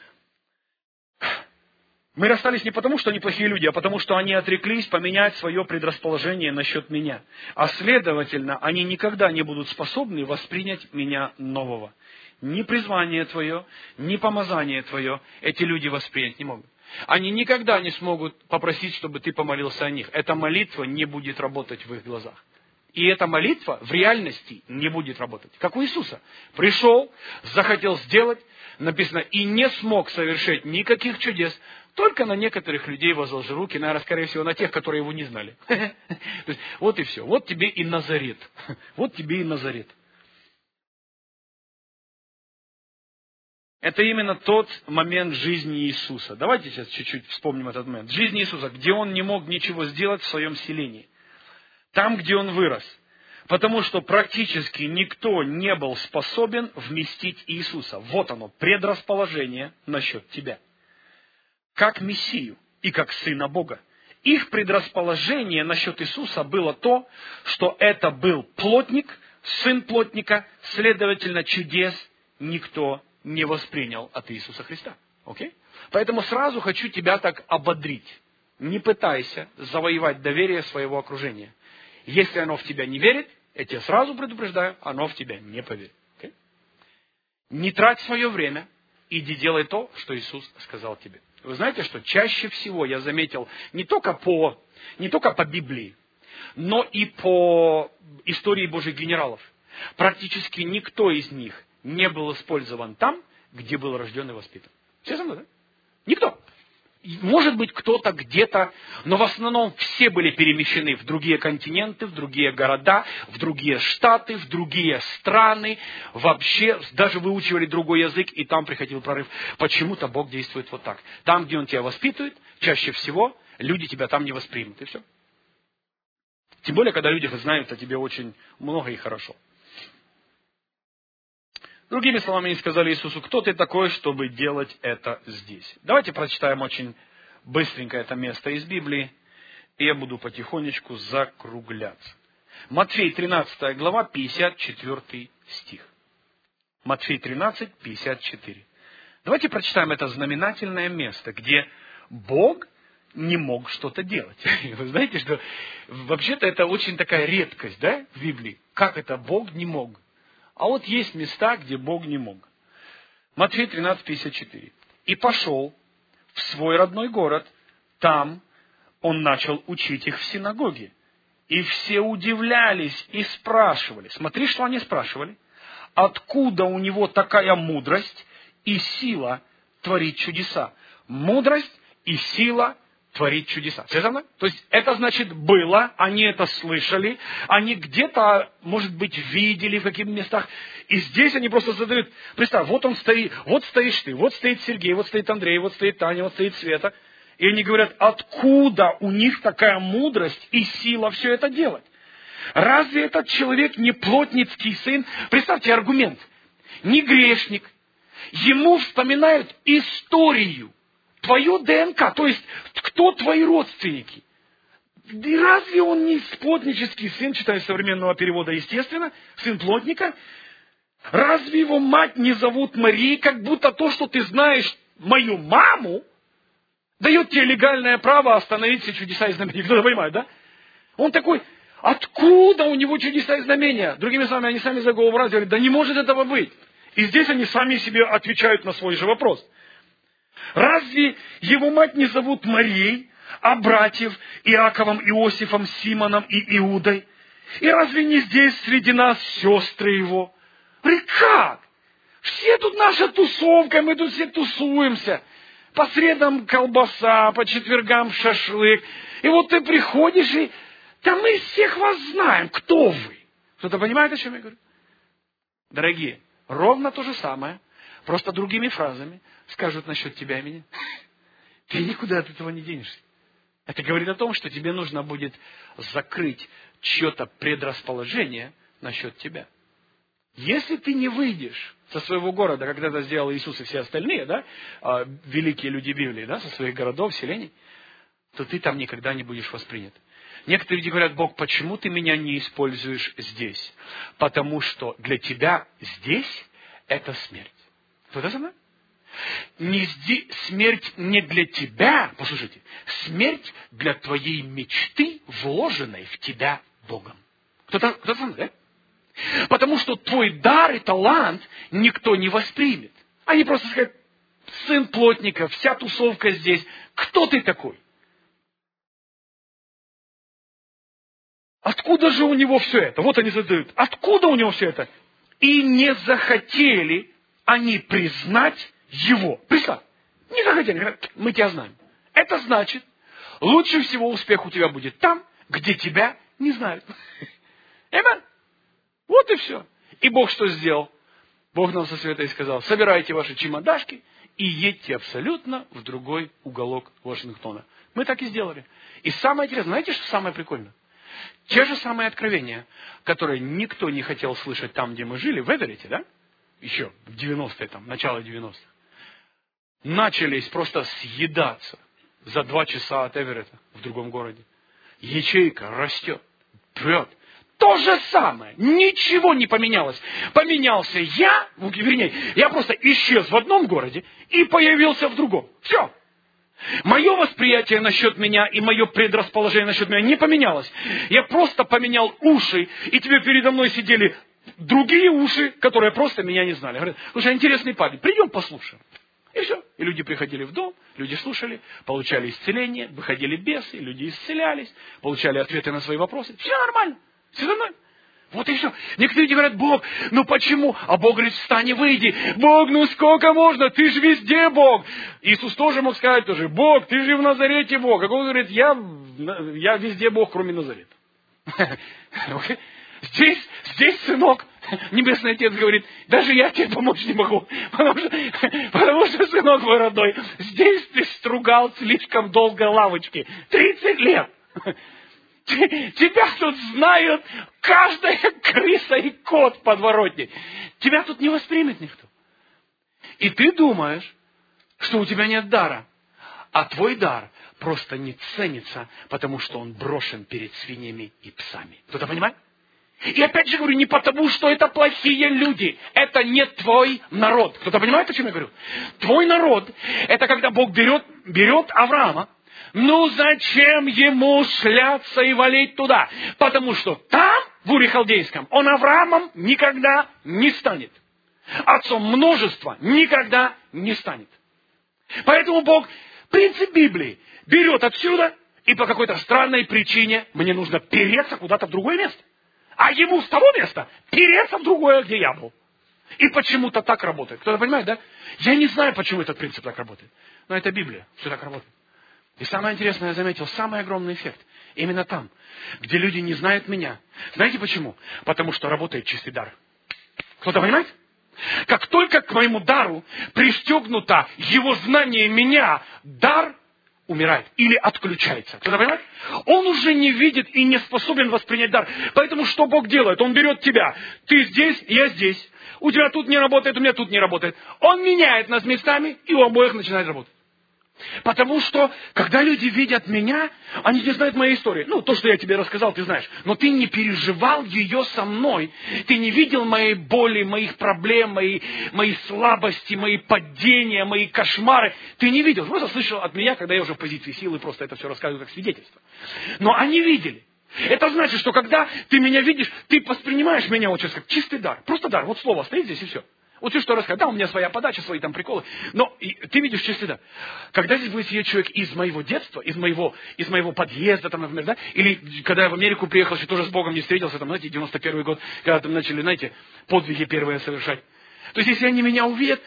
Мы расстались не потому, что они плохие люди, а потому, что они отреклись поменять свое предрасположение насчет меня. А следовательно, они никогда не будут способны воспринять меня нового. Ни призвание твое, ни помазание твое эти люди воспринять не могут. Они никогда не смогут попросить, чтобы ты помолился о них. Эта молитва не будет работать в их глазах. И эта молитва в реальности не будет работать. Как у Иисуса. Пришел, захотел сделать, написано, и не смог совершить никаких чудес, только на некоторых людей возложил руки, наверное, скорее всего, на тех, которые его не знали. Вот и все. Вот тебе и Назарет. Вот тебе и Назарет. Это именно тот момент жизни Иисуса. Давайте сейчас чуть-чуть вспомним этот момент. Жизнь Иисуса, где Он не мог ничего сделать в своем селении. Там, где Он вырос. Потому что практически никто не был способен вместить Иисуса. Вот оно, предрасположение насчет тебя. Как Мессию и как Сына Бога. Их предрасположение насчет Иисуса было то, что это был плотник, сын плотника, следовательно, чудес никто не воспринял от Иисуса Христа. Окей? Поэтому сразу хочу тебя так ободрить. Не пытайся завоевать доверие своего окружения. Если оно в тебя не верит, я тебя сразу предупреждаю, оно в тебя не поверит. Окей? Не трать свое время, иди делай то, что Иисус сказал тебе. Вы знаете, что чаще всего я заметил не только по Библии, но и по истории Божьих генералов. Практически никто из них не был использован там, где был рожден и воспитан. Все со мной, да? Никто. Может быть, кто-то где-то, но в основном все были перемещены в другие континенты, в другие города, в другие штаты, в другие страны. Вообще, даже выучивали другой язык, и там приходил прорыв. Почему-то Бог действует вот так. Там, где Он тебя воспитывает, чаще всего люди тебя там не воспримут, и все. Тем более, когда люди знают о тебе очень много и хорошо. Другими словами, они сказали Иисусу, кто ты такой, чтобы делать это здесь? Давайте прочитаем очень быстренько это место из Библии, и я буду потихонечку закругляться. Матфей 13 глава, 54 стих. Матфей 13, 54. Давайте прочитаем это знаменательное место, где Бог не мог что-то делать. Вы знаете, что вообще-то это очень такая редкость, да, в Библии. Как это Бог не мог? А вот есть места, где Бог не мог. Матфей 13, 54. «И пошел в свой родной город, там он начал учить их в синагоге. И все удивлялись и спрашивали». Смотри, что они спрашивали. «Откуда у него такая мудрость и сила творить чудеса?» Мудрость и сила творить чудеса. Все со мной? То есть это значит было, они это слышали, они где-то, может быть, видели в каких-то местах. И здесь они просто задают, представь, вот он стоит, вот стоишь ты, вот стоит Сергей, вот стоит Андрей, вот стоит Таня, вот стоит Света. И они говорят, откуда у них такая мудрость и сила все это делать? Разве этот человек не плотницкий сын? Представьте аргумент. Не грешник. Ему вспоминают историю, твою ДНК, то есть кто твои родственники. И разве он не плотнический сын, читая современного перевода, естественно, сын плотника? Разве его мать не зовут Марией, как будто то, что ты знаешь мою маму, дает тебе легальное право остановить все чудеса и знамения? Кто-то понимает, да? Он такой, откуда у него чудеса и знамения? Другими словами, они сами за голову брали, говорят, да не может этого быть. И здесь они сами себе отвечают на свой же вопрос. Разве его мать не зовут Марией, а братьев Иаковом, Иосифом, Симоном и Иудой? И разве не здесь среди нас сестры его? Говорит, как? Все тут наша тусовка, мы тут все тусуемся. По средам колбаса, по четвергам шашлык. И вот ты приходишь и... Да мы всех вас знаем, кто вы. Кто-то понимает, о чем я говорю? Дорогие, ровно то же самое, просто другими фразами скажут насчет тебя и меня. Ты никуда от этого не денешься. Это говорит о том, что тебе нужно будет закрыть чье-то предрасположение насчет тебя. Если ты не выйдешь со своего города, как это сделал Иисус и все остальные, да, великие люди Библии, да, со своих городов, селений, то ты там никогда не будешь воспринят. Некоторые люди говорят, Бог, почему ты меня не используешь здесь? Потому что для тебя здесь это смерть. Кто-то со мной? Смерть не для тебя, послушайте, смерть для твоей мечты, вложенной в тебя Богом. Кто-то со мной, да? Потому что твой дар и талант никто не воспримет. Они просто скажут, сын плотника, вся тусовка здесь. Кто ты такой? Откуда же у него все это? Вот они задают. Откуда у него все это? И не захотели они признать его. Представь, не захотели. Говорят, мы тебя знаем. Это значит, лучше всего успех у тебя будет там, где тебя не знают. Аминь. Вот и все. И Бог что сделал? Бог нам со света и сказал, собирайте ваши чемодашки и едьте абсолютно в другой уголок Вашингтона. Мы так и сделали. И самое интересное, знаете, что самое прикольное? Те же самые откровения, которые никто не хотел слышать там, где мы жили, в Эверетте, да? Еще в 90-е, там, начало 90-х. Начались просто съедаться за 2 часа от Эверетта в другом городе. Ячейка растет, прет. То же самое. Ничего не поменялось. Поменялся я, вернее, я просто исчез в одном городе и появился в другом. Все. Мое восприятие насчет меня и мое предрасположение насчет меня не поменялось. Я просто поменял уши, и тебе передо мной сидели другие уши, которые просто меня не знали. Говорят, слушай, интересный парень, придем послушаем. И все. И люди приходили в дом, люди слушали, получали исцеление, выходили бесы, люди исцелялись, получали ответы на свои вопросы. Все нормально. Все нормально. Вот и все. Некоторые люди говорят, Бог, ну почему? А Бог говорит, встань и выйди. Бог, ну сколько можно? Ты же везде Бог. Иисус тоже мог сказать тоже, Бог, ты же в Назарете Бог. А он говорит, я везде Бог, кроме Назарета. Здесь, сынок, Небесный Отец говорит, даже я тебе помочь не могу. Потому что, сынок мой родной, здесь ты стругал слишком долго лавочки. 30 лет. Тебя тут знают каждая крыса и кот в подворотне. Тебя тут не воспримет никто. И ты думаешь, что у тебя нет дара. А твой дар просто не ценится, потому что он брошен перед свиньями и псами. Кто-то понимает? И опять же говорю, не потому, что это плохие люди. Это не твой народ. Кто-то понимает, о чем я говорю? Твой народ, это когда Бог берет Авраама. Ну зачем ему шляться и валить туда? Потому что там, в Уре Халдейском, он Авраамом никогда не станет. Отцом множества никогда не станет. Поэтому Бог, принцип Библии, берет отсюда, и по какой-то странной причине мне нужно переться куда-то в другое место. А ему с того места переться в другое, где я был. И почему-то так работает. Кто-то понимает, да? Я не знаю, почему этот принцип так работает. Но это Библия, все так работает. И самое интересное, я заметил, самый огромный эффект именно там, где люди не знают меня. Знаете почему? Потому что работает чистый дар. Кто-то понимает? Как только к моему дару пристегнуто его знание меня, дар умирает или отключается. Кто-то понимает? Он уже не видит и не способен воспринять дар. Поэтому что Бог делает? Он берет тебя. Ты здесь, я здесь. У тебя тут не работает, у меня тут не работает. Он меняет нас местами, и у обоих начинает работать. Потому что, когда люди видят меня, они не знают моей истории. Ну, то, что я тебе рассказал, ты знаешь. Но ты не переживал ее со мной. Ты не видел моей боли, моих проблем, мои слабости, мои падения, мои кошмары. Ты не видел. Просто слышал от меня, когда я уже в позиции силы, просто это все рассказываю как свидетельство. Но они видели. Это значит, что когда ты меня видишь, ты воспринимаешь меня вот сейчас как чистый дар. Просто дар. Вот слово стоит здесь и все. Вот ты что рассказать, да, у меня своя подача, свои там приколы, но ты видишь чистый дар. Когда здесь будет сидеть человек из моего детства, из моего подъезда, там, например, да, или когда я в Америку приехал, еще тоже с Богом не встретился, там, знаете, 91 год, когда там начали, знаете, подвиги первые совершать. То есть, если они меня увидят,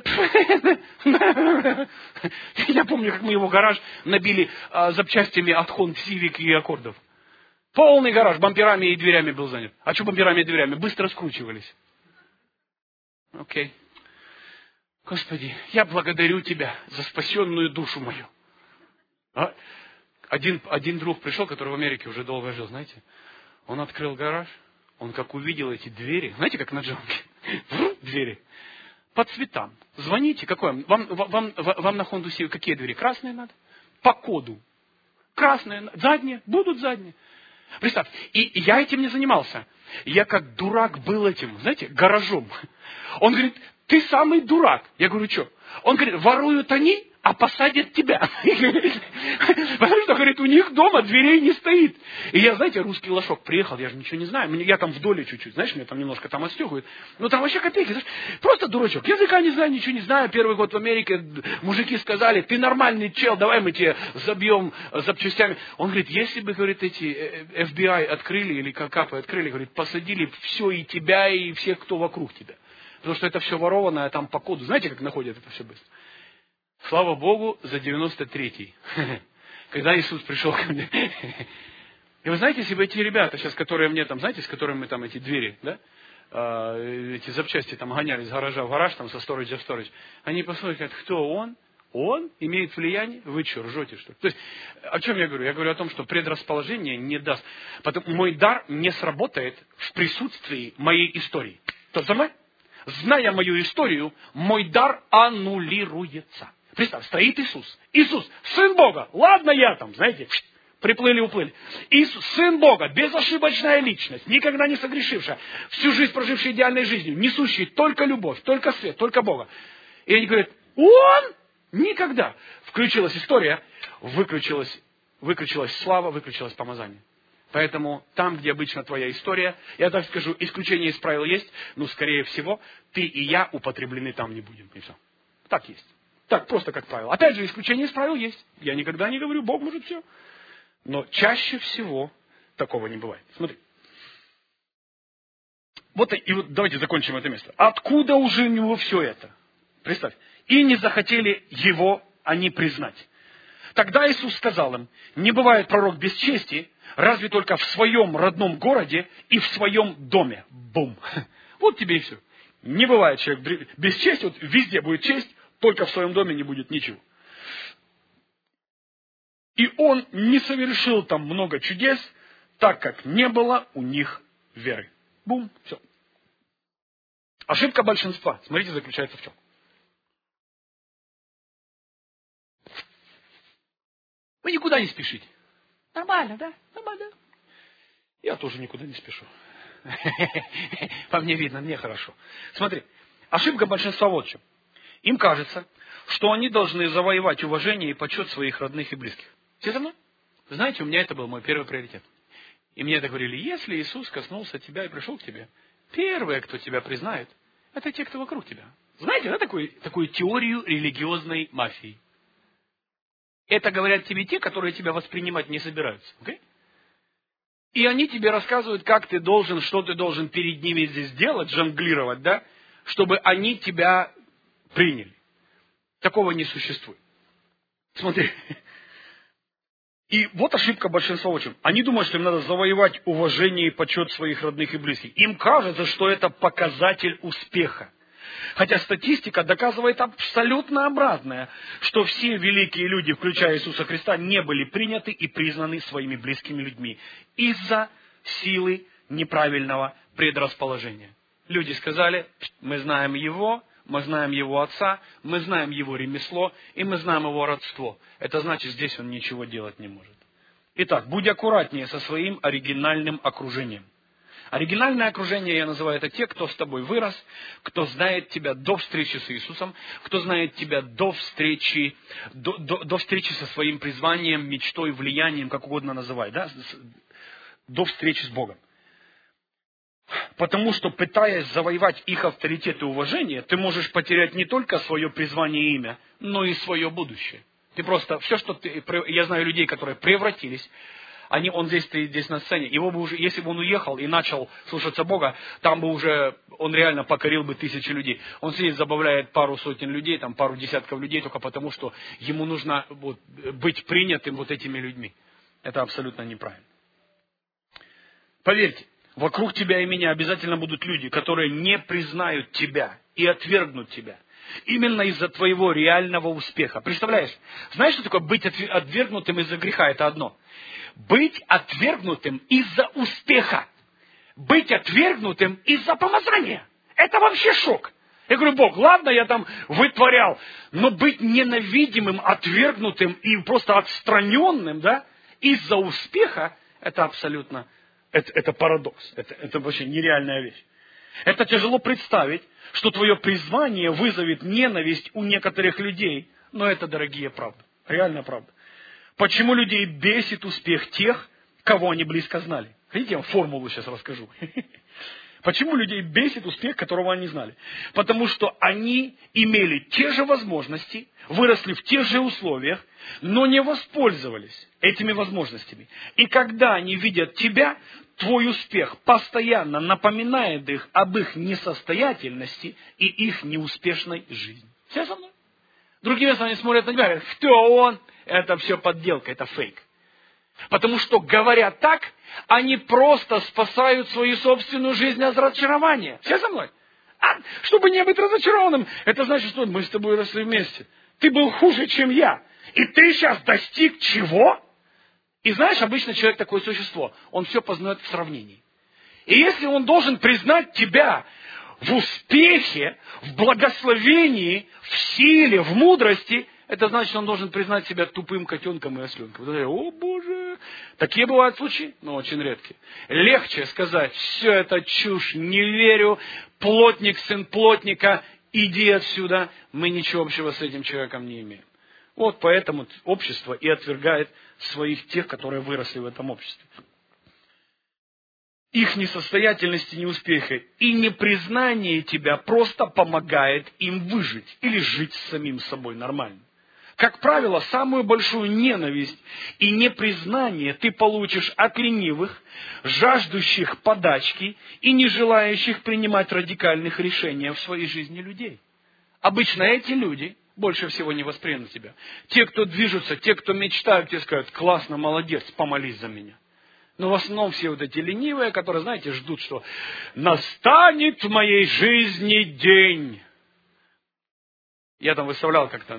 я помню, как мы его гараж набили запчастями от Honda Civic и Аккордов. Полный гараж, бамперами и дверями был занят. А что бамперами и дверями? Быстро скручивались. Окей. Господи, я благодарю Тебя за спасенную душу мою. Один друг пришел, который в Америке уже долго жил, знаете. Он открыл гараж, он как увидел эти двери, знаете, как на джанке, двери, по цветам. Звоните, какой вам на Honda Civic какие двери? Красные надо? По коду. Красные, задние, будут задние. Представь, и я этим не занимался. Я как дурак был этим, знаете, гаражом. Он говорит, ты самый дурак. Я говорю, что? Он говорит, воруют они, а посадят тебя. Потому что, говорит, у них дома дверей не стоит. И я, знаете, русский лошок приехал, я же ничего не знаю. Я там в доле чуть-чуть, знаешь, меня там немножко там отстегивают. Ну там вообще копейки, знаешь, просто дурачок. Языка не знаю, ничего не знаю. Первый год в Америке мужики сказали, ты нормальный чел, давай мы тебе забьем запчастями. Он говорит, если бы, говорит, эти FBI открыли, или капы открыли, говорит, посадили все и тебя, и всех, кто вокруг тебя. Потому что это все ворованное там по коду. Знаете, как находят это все быстро? Слава Богу, за 93-й. Когда Иисус пришел ко мне. И вы знаете, если бы эти ребята сейчас, которые мне там, знаете, с которыми мы там эти двери, да, эти запчасти там гоняли с гаража в гараж, там со сторожа в сторож, они посмотрят, кто он? Он имеет влияние? Вы что, ржете, что ли? То есть, о чем я говорю? Я говорю о том, что предрасположение не даст. Потому мой дар не сработает в присутствии моей истории. Тот самый? Зная мою историю, мой дар аннулируется. Представь, стоит Иисус. Иисус, Сын Бога. Ладно, я там, знаете, приплыли-уплыли. Иисус, Сын Бога, безошибочная личность, никогда не согрешившая, всю жизнь прожившая идеальной жизнью, несущий только любовь, только свет, только Бога. И они говорят, он никогда. Включилась история, выключилась слава, выключилось помазание. Поэтому там, где обычно твоя история, я так скажу, исключение из правил есть, но, скорее всего, ты и я употреблены там не будем. И все. Так есть. Так, просто как правило. Опять же, исключение из правил есть. Я никогда не говорю, Бог может все. Но чаще всего такого не бывает. Смотри. Вот давайте закончим это место. Откуда уже у него все это? Представь. И не захотели его они признать. Тогда Иисус сказал им, не бывает пророк без чести, разве только в своем родном городе и в своем доме. Бум. Вот тебе и все. Не бывает человек без чести, вот везде будет честь, только в своем доме не будет ничего. И он не совершил там много чудес, так как не было у них веры. Бум, все. Ошибка большинства, смотрите, заключается в чем? Вы никуда не спешите. Нормально, да? Нормально. Я тоже никуда не спешу. По мне видно, мне хорошо. Смотри, ошибка большинства вот в чем. Им кажется, что они должны завоевать уважение и почет своих родных и близких. Все со мной? Вы знаете, у меня это был мой первый приоритет. И мне это говорили, если Иисус коснулся тебя и пришел к тебе, первые, кто тебя признает, это те, кто вокруг тебя. Знаете, да, такую теорию религиозной мафии? Это говорят тебе те, которые тебя воспринимать не собираются. Okay? И они тебе рассказывают, как ты должен, что ты должен перед ними здесь делать, жонглировать, да, чтобы они тебя приняли. Такого не существует. Смотри. И вот ошибка большинства очень. Они думают, что им надо завоевать уважение и почет своих родных и близких. Им кажется, что это показатель успеха. Хотя статистика доказывает абсолютно обратное, что все великие люди, включая Иисуса Христа, не были приняты и признаны своими близкими людьми из-за силы неправильного предрасположения. Люди сказали: мы знаем его, мы знаем его отца, мы знаем его ремесло, и мы знаем его родство. Это значит, здесь он ничего делать не может. Итак, будь аккуратнее со своим оригинальным окружением. Оригинальное окружение, я называю это те, кто с тобой вырос, кто знает тебя до встречи с Иисусом, кто знает тебя до встречи со своим призванием, мечтой, влиянием, как угодно называй, да? До встречи с Богом. Потому что, пытаясь завоевать их авторитет и уважение, ты можешь потерять не только свое призвание и имя, но и свое будущее. Ты просто, все, что ты, я знаю людей, которые превратились, он здесь стоит, здесь на сцене, его бы уже, если бы он уехал и начал слушаться Бога, там бы уже, он реально покорил бы тысячи людей. Он здесь забавляет пару сотен людей, там пару десятков людей, только потому, что ему нужно быть принятым этими людьми. Это абсолютно неправильно. Поверьте, вокруг тебя и меня обязательно будут люди, которые не признают тебя и отвергнут тебя. Именно из-за твоего реального успеха. Представляешь? Знаешь, что такое быть отвергнутым из-за греха? Это одно. Быть отвергнутым из-за успеха. Быть отвергнутым из-за помазания. Это вообще шок. Я говорю: Бог, ладно, я там вытворял, но быть ненавидимым, отвергнутым и просто отстраненным, да, из-за успеха, это абсолютно, это парадокс. Это вообще нереальная вещь. Это тяжело представить, что твое призвание вызовет ненависть у некоторых людей. Но это, дорогие, правда. Реальная правда. Почему людей бесит успех тех, кого они близко знали? Хотите, я вам формулу сейчас расскажу. Почему людей бесит успех, которого они знали? Потому что они имели те же возможности, выросли в тех же условиях, но не воспользовались этими возможностями. И когда они видят тебя, твой успех постоянно напоминает их об их несостоятельности и их неуспешной жизни. Все со мной? Другими словами, смотрят на тебя и говорят: кто он? Это все подделка, это фейк. Потому что, говоря так, они просто спасают свою собственную жизнь от разочарования. Все со мной? Чтобы не быть разочарованным, это значит, что мы с тобой росли вместе. Ты был хуже, чем я. И ты сейчас достиг чего? И знаешь, обычно человек такое существо. Он все познает в сравнении. И если он должен признать тебя в успехе, в благословении, в силе, в мудрости, это значит, он должен признать себя тупым котенком и осленком. О, Боже! Такие бывают случаи, но очень редкие. Легче сказать: все это чушь, не верю, плотник, сын плотника, иди отсюда. Мы ничего общего с этим человеком не имеем. Вот поэтому общество и отвергает своих тех, которые выросли в этом обществе. Их несостоятельность и неуспехи и непризнание тебя просто помогает им выжить или жить с самим собой нормально. Как правило, самую большую ненависть и непризнание ты получишь от ленивых, жаждущих подачки и не желающих принимать радикальных решений в своей жизни людей. Обычно эти люди больше всего не воспримут тебя. Те, кто движутся, те, кто мечтают, те скажут: классно, молодец, помолись за меня. Но в основном все эти ленивые, которые, знаете, ждут, что настанет в моей жизни день. Я там выставлял как-то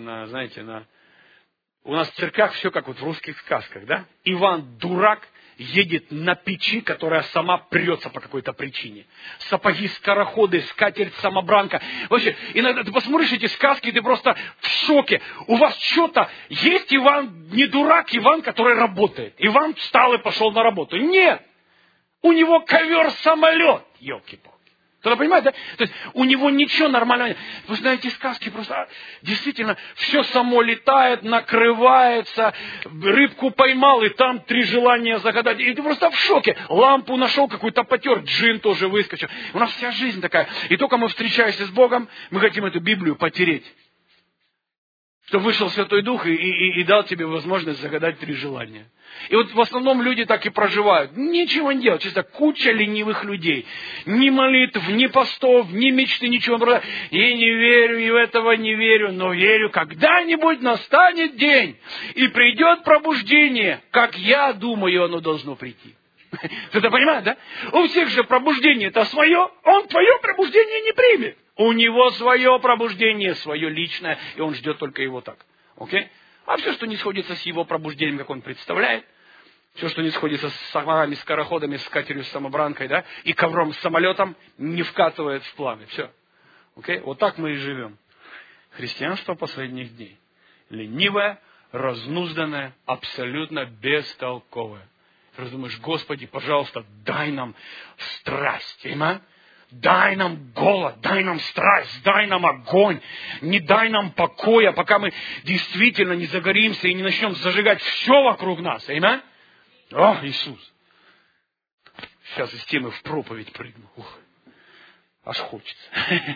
у нас в церквях все как в русских сказках, да? Иван Дурак едет на печи, которая сама прется по какой-то причине. Сапоги, скороходы, скатерть-самобранка. Вообще, иногда ты посмотришь эти сказки, и ты просто в шоке. У вас что-то есть Иван, не дурак, Иван, который работает. Иван встал и пошел на работу. Нет! У него ковер-самолет, елки-палки. Кто-то понимает, да? То есть у него ничего нормального нет. Вы знаете, сказки просто действительно все само летает, накрывается, рыбку поймал, и там 3 желания загадать. И ты просто в шоке. Лампу нашел какую-то, потер, джин тоже выскочил. У нас вся жизнь такая. И только мы встречаемся с Богом, мы хотим эту Библию потереть. Что вышел Святой Дух и дал тебе возможность загадать 3 желания. И вот в основном люди так и проживают. Ничего не делают. Чисто куча ленивых людей. Ни молитв, ни постов, ни мечты, ничего. И не верю, и в этого не верю. Но верю, когда-нибудь настанет день. И придет пробуждение. Как я думаю, оно должно прийти. Ты это понимаешь, да? У всех же пробуждение-то свое. Он твое пробуждение не примет. У него свое пробуждение, свое личное, и он ждет только его так. Окей? А все, что не сходится с его пробуждением, как он представляет, все, что не сходится с самарами, скороходами, с катерью, с самобранкой, да, и ковром с самолетом, не вкатывает в планы. Все. Окей? Вот так мы и живем. Христианство последних дней. Ленивое, разнузданное, абсолютно бестолковое. Ты думаешь, Господи, пожалуйста, дай нам страсть. Понимаешь? Дай нам голод, дай нам страсть, дай нам огонь. Не дай нам покоя, пока мы действительно не загоримся и не начнем зажигать все вокруг нас. Аминь? О, Иисус! Сейчас из темы в проповедь прыгну. Ух, аж хочется.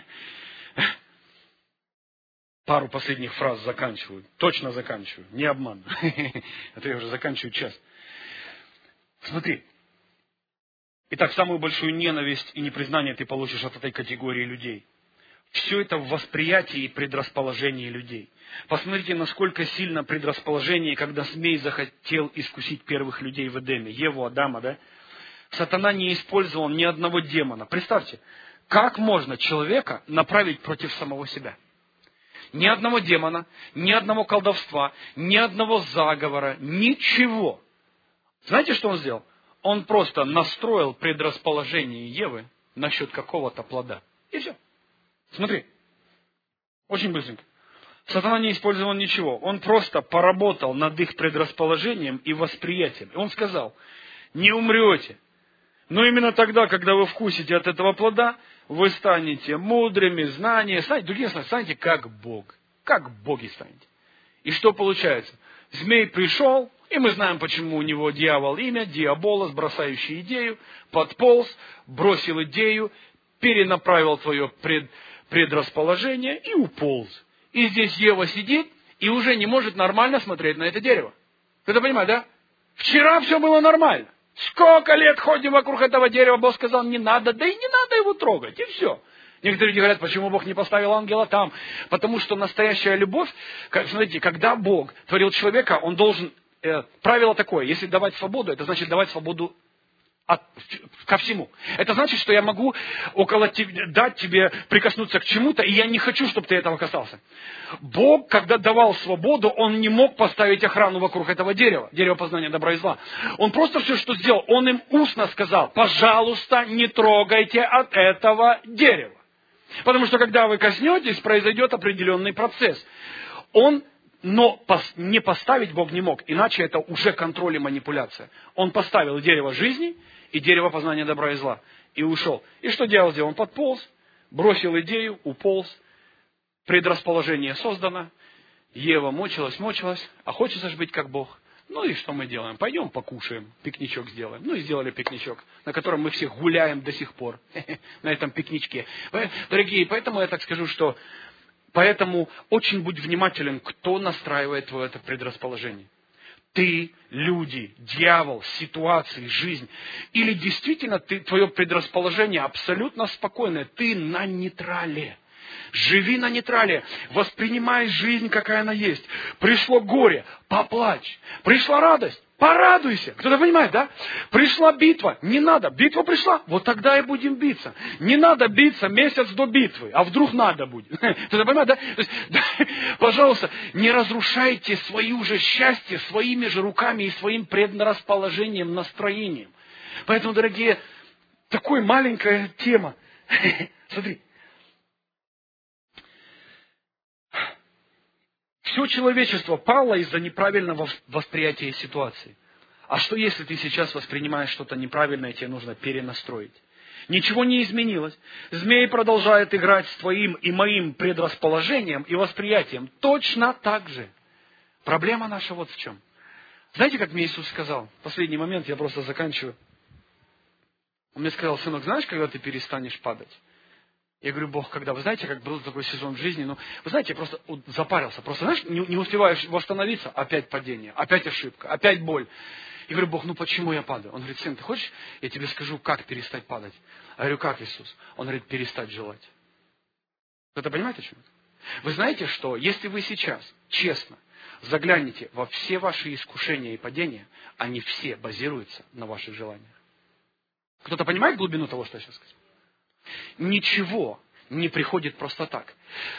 Пару последних фраз заканчиваю. Точно заканчиваю. Не обманываю. Это я уже заканчиваю час. Смотри. Итак, самую большую ненависть и непризнание ты получишь от этой категории людей. Все это в восприятии и предрасположении людей. Посмотрите, насколько сильно предрасположение, когда змей захотел искусить первых людей в Эдеме, Еву, Адама, да? Сатана не использовал ни одного демона. Представьте, как можно человека направить против самого себя? Ни одного демона, ни одного колдовства, ни одного заговора, ничего. Знаете, что он сделал? Он просто настроил предрасположение Евы насчет какого-то плода. И все. Смотри. Очень быстренько. Сатана не использовал ничего. Он просто поработал над их предрасположением и восприятием. И он сказал, не умрете. Но именно тогда, когда вы вкусите от этого плода, вы станете мудрыми, знания, станете как Бог. Как боги станете. И что получается? Змей пришел, и мы знаем, почему у него дьявол имя, диаболос, бросающий идею, подполз, бросил идею, перенаправил твое предрасположение и уполз. И здесь Ева сидит и уже не может нормально смотреть на это дерево. Ты понимаешь, да? Вчера все было нормально. Сколько лет ходим вокруг этого дерева, Бог сказал, не надо, да и не надо его трогать, и все. Некоторые люди говорят, почему Бог не поставил ангела там? Потому что настоящая любовь, смотрите, когда Бог творил человека, он должен... правило такое, если давать свободу, это значит давать свободу ко всему. Это значит, что я могу дать тебе прикоснуться к чему-то, и я не хочу, чтобы ты этого касался. Бог, когда давал свободу, Он не мог поставить охрану вокруг этого дерева, дерева познания добра и зла. Он просто все, что сделал, Он им устно сказал, пожалуйста, не трогайте от этого дерева. Потому что, когда вы коснетесь, произойдет определенный процесс. Но не поставить Бог не мог, иначе это уже контроль и манипуляция. Он поставил дерево жизни и дерево познания добра и зла. И ушел. И что дьявол сделал? Он подполз, бросил идею, уполз. Предрасположение создано. Ева мучилась, а хочется же быть как Бог. Ну и что мы делаем? Пойдем покушаем, пикничок сделаем. Ну и сделали пикничок, на котором мы все гуляем до сих пор. На этом пикничке. Дорогие, поэтому я так скажу, что... Поэтому очень будь внимателен, кто настраивает твое это предрасположение. Ты, люди, дьявол, ситуации, жизнь. Или действительно твое предрасположение абсолютно спокойное. Ты на нейтрале. Живи на нейтрале. Воспринимай жизнь, какая она есть. Пришло горе, поплачь. Пришла радость. Порадуйся. Кто-то понимает, да? Пришла битва. Не надо. Битва пришла. Вот тогда и будем биться. Не надо биться месяц до битвы. А вдруг надо будет. Кто-то понимает, да? То есть, да, пожалуйста, не разрушайте свое же счастье своими же руками и своим предрасположением, настроением. Поэтому, дорогие, такая маленькая тема. Смотри. Все человечество пало из-за неправильного восприятия ситуации. А что если ты сейчас воспринимаешь что-то неправильное, тебе нужно перенастроить? Ничего не изменилось. Змей продолжает играть с твоим и моим предрасположением и восприятием точно так же. Проблема наша вот в чем. Знаете, как мне Иисус сказал? Последний момент, я просто заканчиваю. Он мне сказал, сынок, знаешь, когда ты перестанешь падать? Я говорю, Бог, когда? Вы знаете, как был такой сезон в жизни? Ну, вы знаете, я просто запарился. Просто, знаешь, не успеваешь восстановиться, опять падение, опять ошибка, опять боль. Я говорю, Бог, ну почему я падаю? Он говорит, сын, ты хочешь, я тебе скажу, как перестать падать? Я говорю, как, Иисус? Он говорит, перестать желать. Кто-то понимает, о чем это? Вы знаете, что если вы сейчас честно заглянете во все ваши искушения и падения, они все базируются на ваших желаниях. Кто-то понимает глубину того, что я сейчас сказал? Ничего не приходит просто так.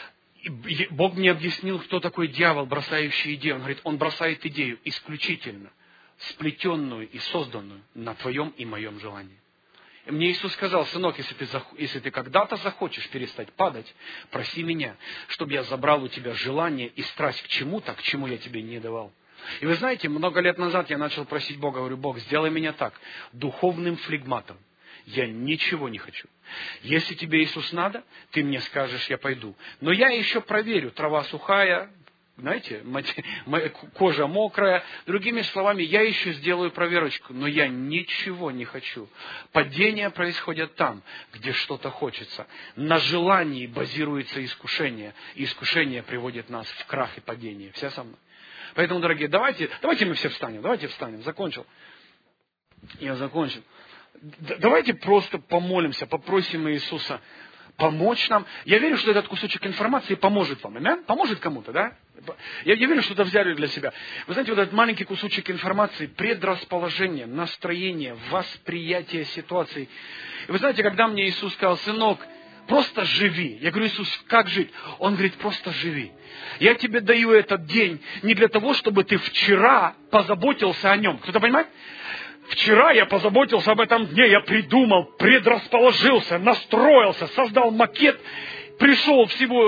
Бог мне объяснил, кто такой дьявол, бросающий идею. Он говорит, он бросает идею исключительно сплетенную и созданную на твоем и моем желании. И мне Иисус сказал, сынок, если ты когда-то захочешь перестать падать, проси меня, чтобы я забрал у тебя желание и страсть к чему-то, к чему я тебе не давал. И вы знаете, много лет назад я начал просить Бога, говорю, Бог, сделай меня так, духовным флегматом. Я ничего не хочу. Если тебе, Иисус, надо, ты мне скажешь, я пойду. Но я еще проверю, трава сухая, знаете, кожа мокрая. Другими словами, я еще сделаю проверочку, но я ничего не хочу. Падения происходят там, где что-то хочется. На желании базируется искушение, и искушение приводит нас в крах и падение. Все со мной? Поэтому, дорогие, давайте мы все встанем. Давайте встанем. Закончил. Я закончил. Давайте просто помолимся, попросим Иисуса помочь нам. Я верю, что этот кусочек информации поможет вам. Аминь? Поможет кому-то, да? Я верю, что это взяли для себя. Вы знаете, вот этот маленький кусочек информации, предрасположение, настроение, восприятие ситуации. И вы знаете, когда мне Иисус сказал, сынок, просто живи. Я говорю, Иисус, как жить? Он говорит, просто живи. Я тебе даю этот день не для того, чтобы ты вчера позаботился о нем. Кто-то понимает? Вчера я позаботился об этом дне, я придумал, предрасположился, настроился, создал макет, пришел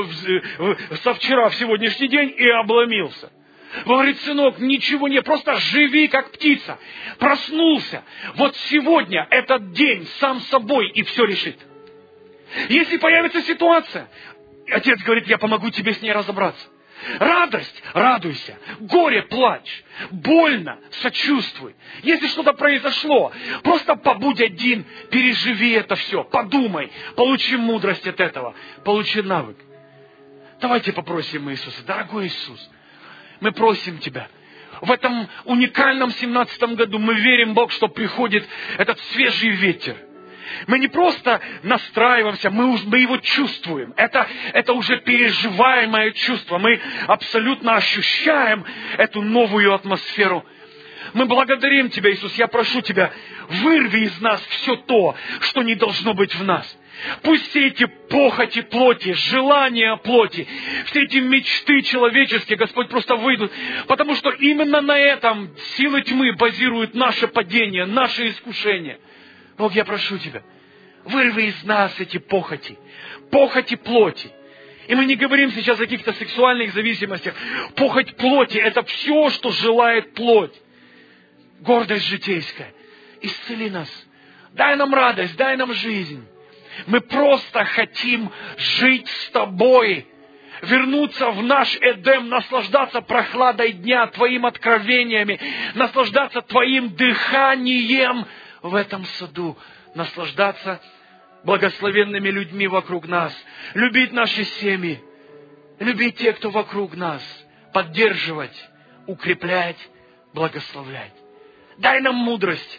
со вчера в сегодняшний день и обломился. Говорит, сынок, ничего не, просто живи как птица. Проснулся. Вот сегодня этот день сам собой и все решит. Если появится ситуация, отец говорит, я помогу тебе с ней разобраться. Радость, радуйся. Горе, плачь. Больно, сочувствуй. Если что-то произошло, просто побудь один, переживи это все. Подумай, получи мудрость от этого, получи навык. Давайте попросим Иисуса. Дорогой Иисус, мы просим Тебя. В этом уникальном 17-м году мы верим, Бог, что приходит этот свежий ветер. Мы не просто настраиваемся, мы его чувствуем. Это уже переживаемое чувство. Мы абсолютно ощущаем эту новую атмосферу. Мы благодарим Тебя, Иисус. Я прошу Тебя, вырви из нас все то, что не должно быть в нас. Пусть все эти похоти плоти, желания плоти, все эти мечты человеческие, Господь, просто выйдут. Потому что именно на этом силы тьмы базируют наше падение, наше искушение. Бог, я прошу Тебя, вырви из нас эти похоти плоти. И мы не говорим сейчас о каких-то сексуальных зависимостях. Похоть плоти – это все, что желает плоть. Гордость житейская. Исцели нас. Дай нам радость, дай нам жизнь. Мы просто хотим жить с Тобой. Вернуться в наш Эдем, наслаждаться прохладой дня, Твоим откровениями, наслаждаться Твоим дыханием в этом саду, наслаждаться благословенными людьми вокруг нас, любить наши семьи, любить тех, кто вокруг нас, поддерживать, укреплять, благословлять. Дай нам мудрость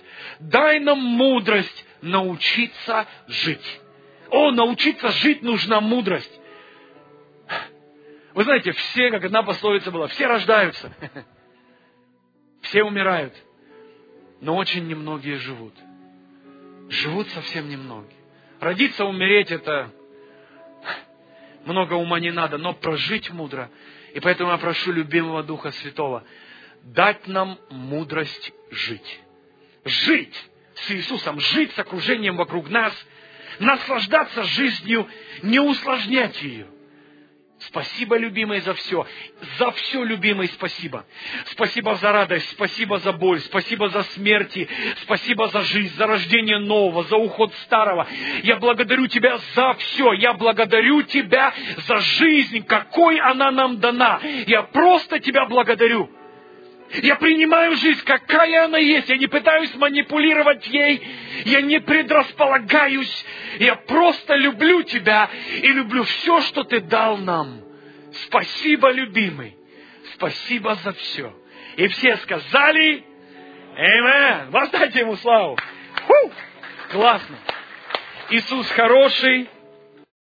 научиться жить. Научиться жить нужна мудрость. Вы знаете, все, как одна пословица была, все рождаются, все умирают, но очень немногие живут. Живут совсем немногие. Родиться, умереть, это много ума не надо, но прожить мудро. И поэтому я прошу любимого Духа Святого дать нам мудрость жить. Жить с Иисусом, жить с окружением вокруг нас, наслаждаться жизнью, не усложнять ее. Спасибо, любимый, за все. За все, любимый, спасибо. Спасибо за радость, спасибо за боль, спасибо за смерти, спасибо за жизнь, за рождение нового, за уход старого. Я благодарю Тебя за все. Я благодарю Тебя за жизнь, какой она нам дана. Я просто Тебя благодарю. Я принимаю жизнь, какая она есть. Я не пытаюсь манипулировать ей. Я не предрасполагаюсь. Я просто люблю Тебя и люблю все, что Ты дал нам. Спасибо, любимый. Спасибо за все. И все сказали: Аминь. Воздайте Ему славу. Классно. Иисус хороший.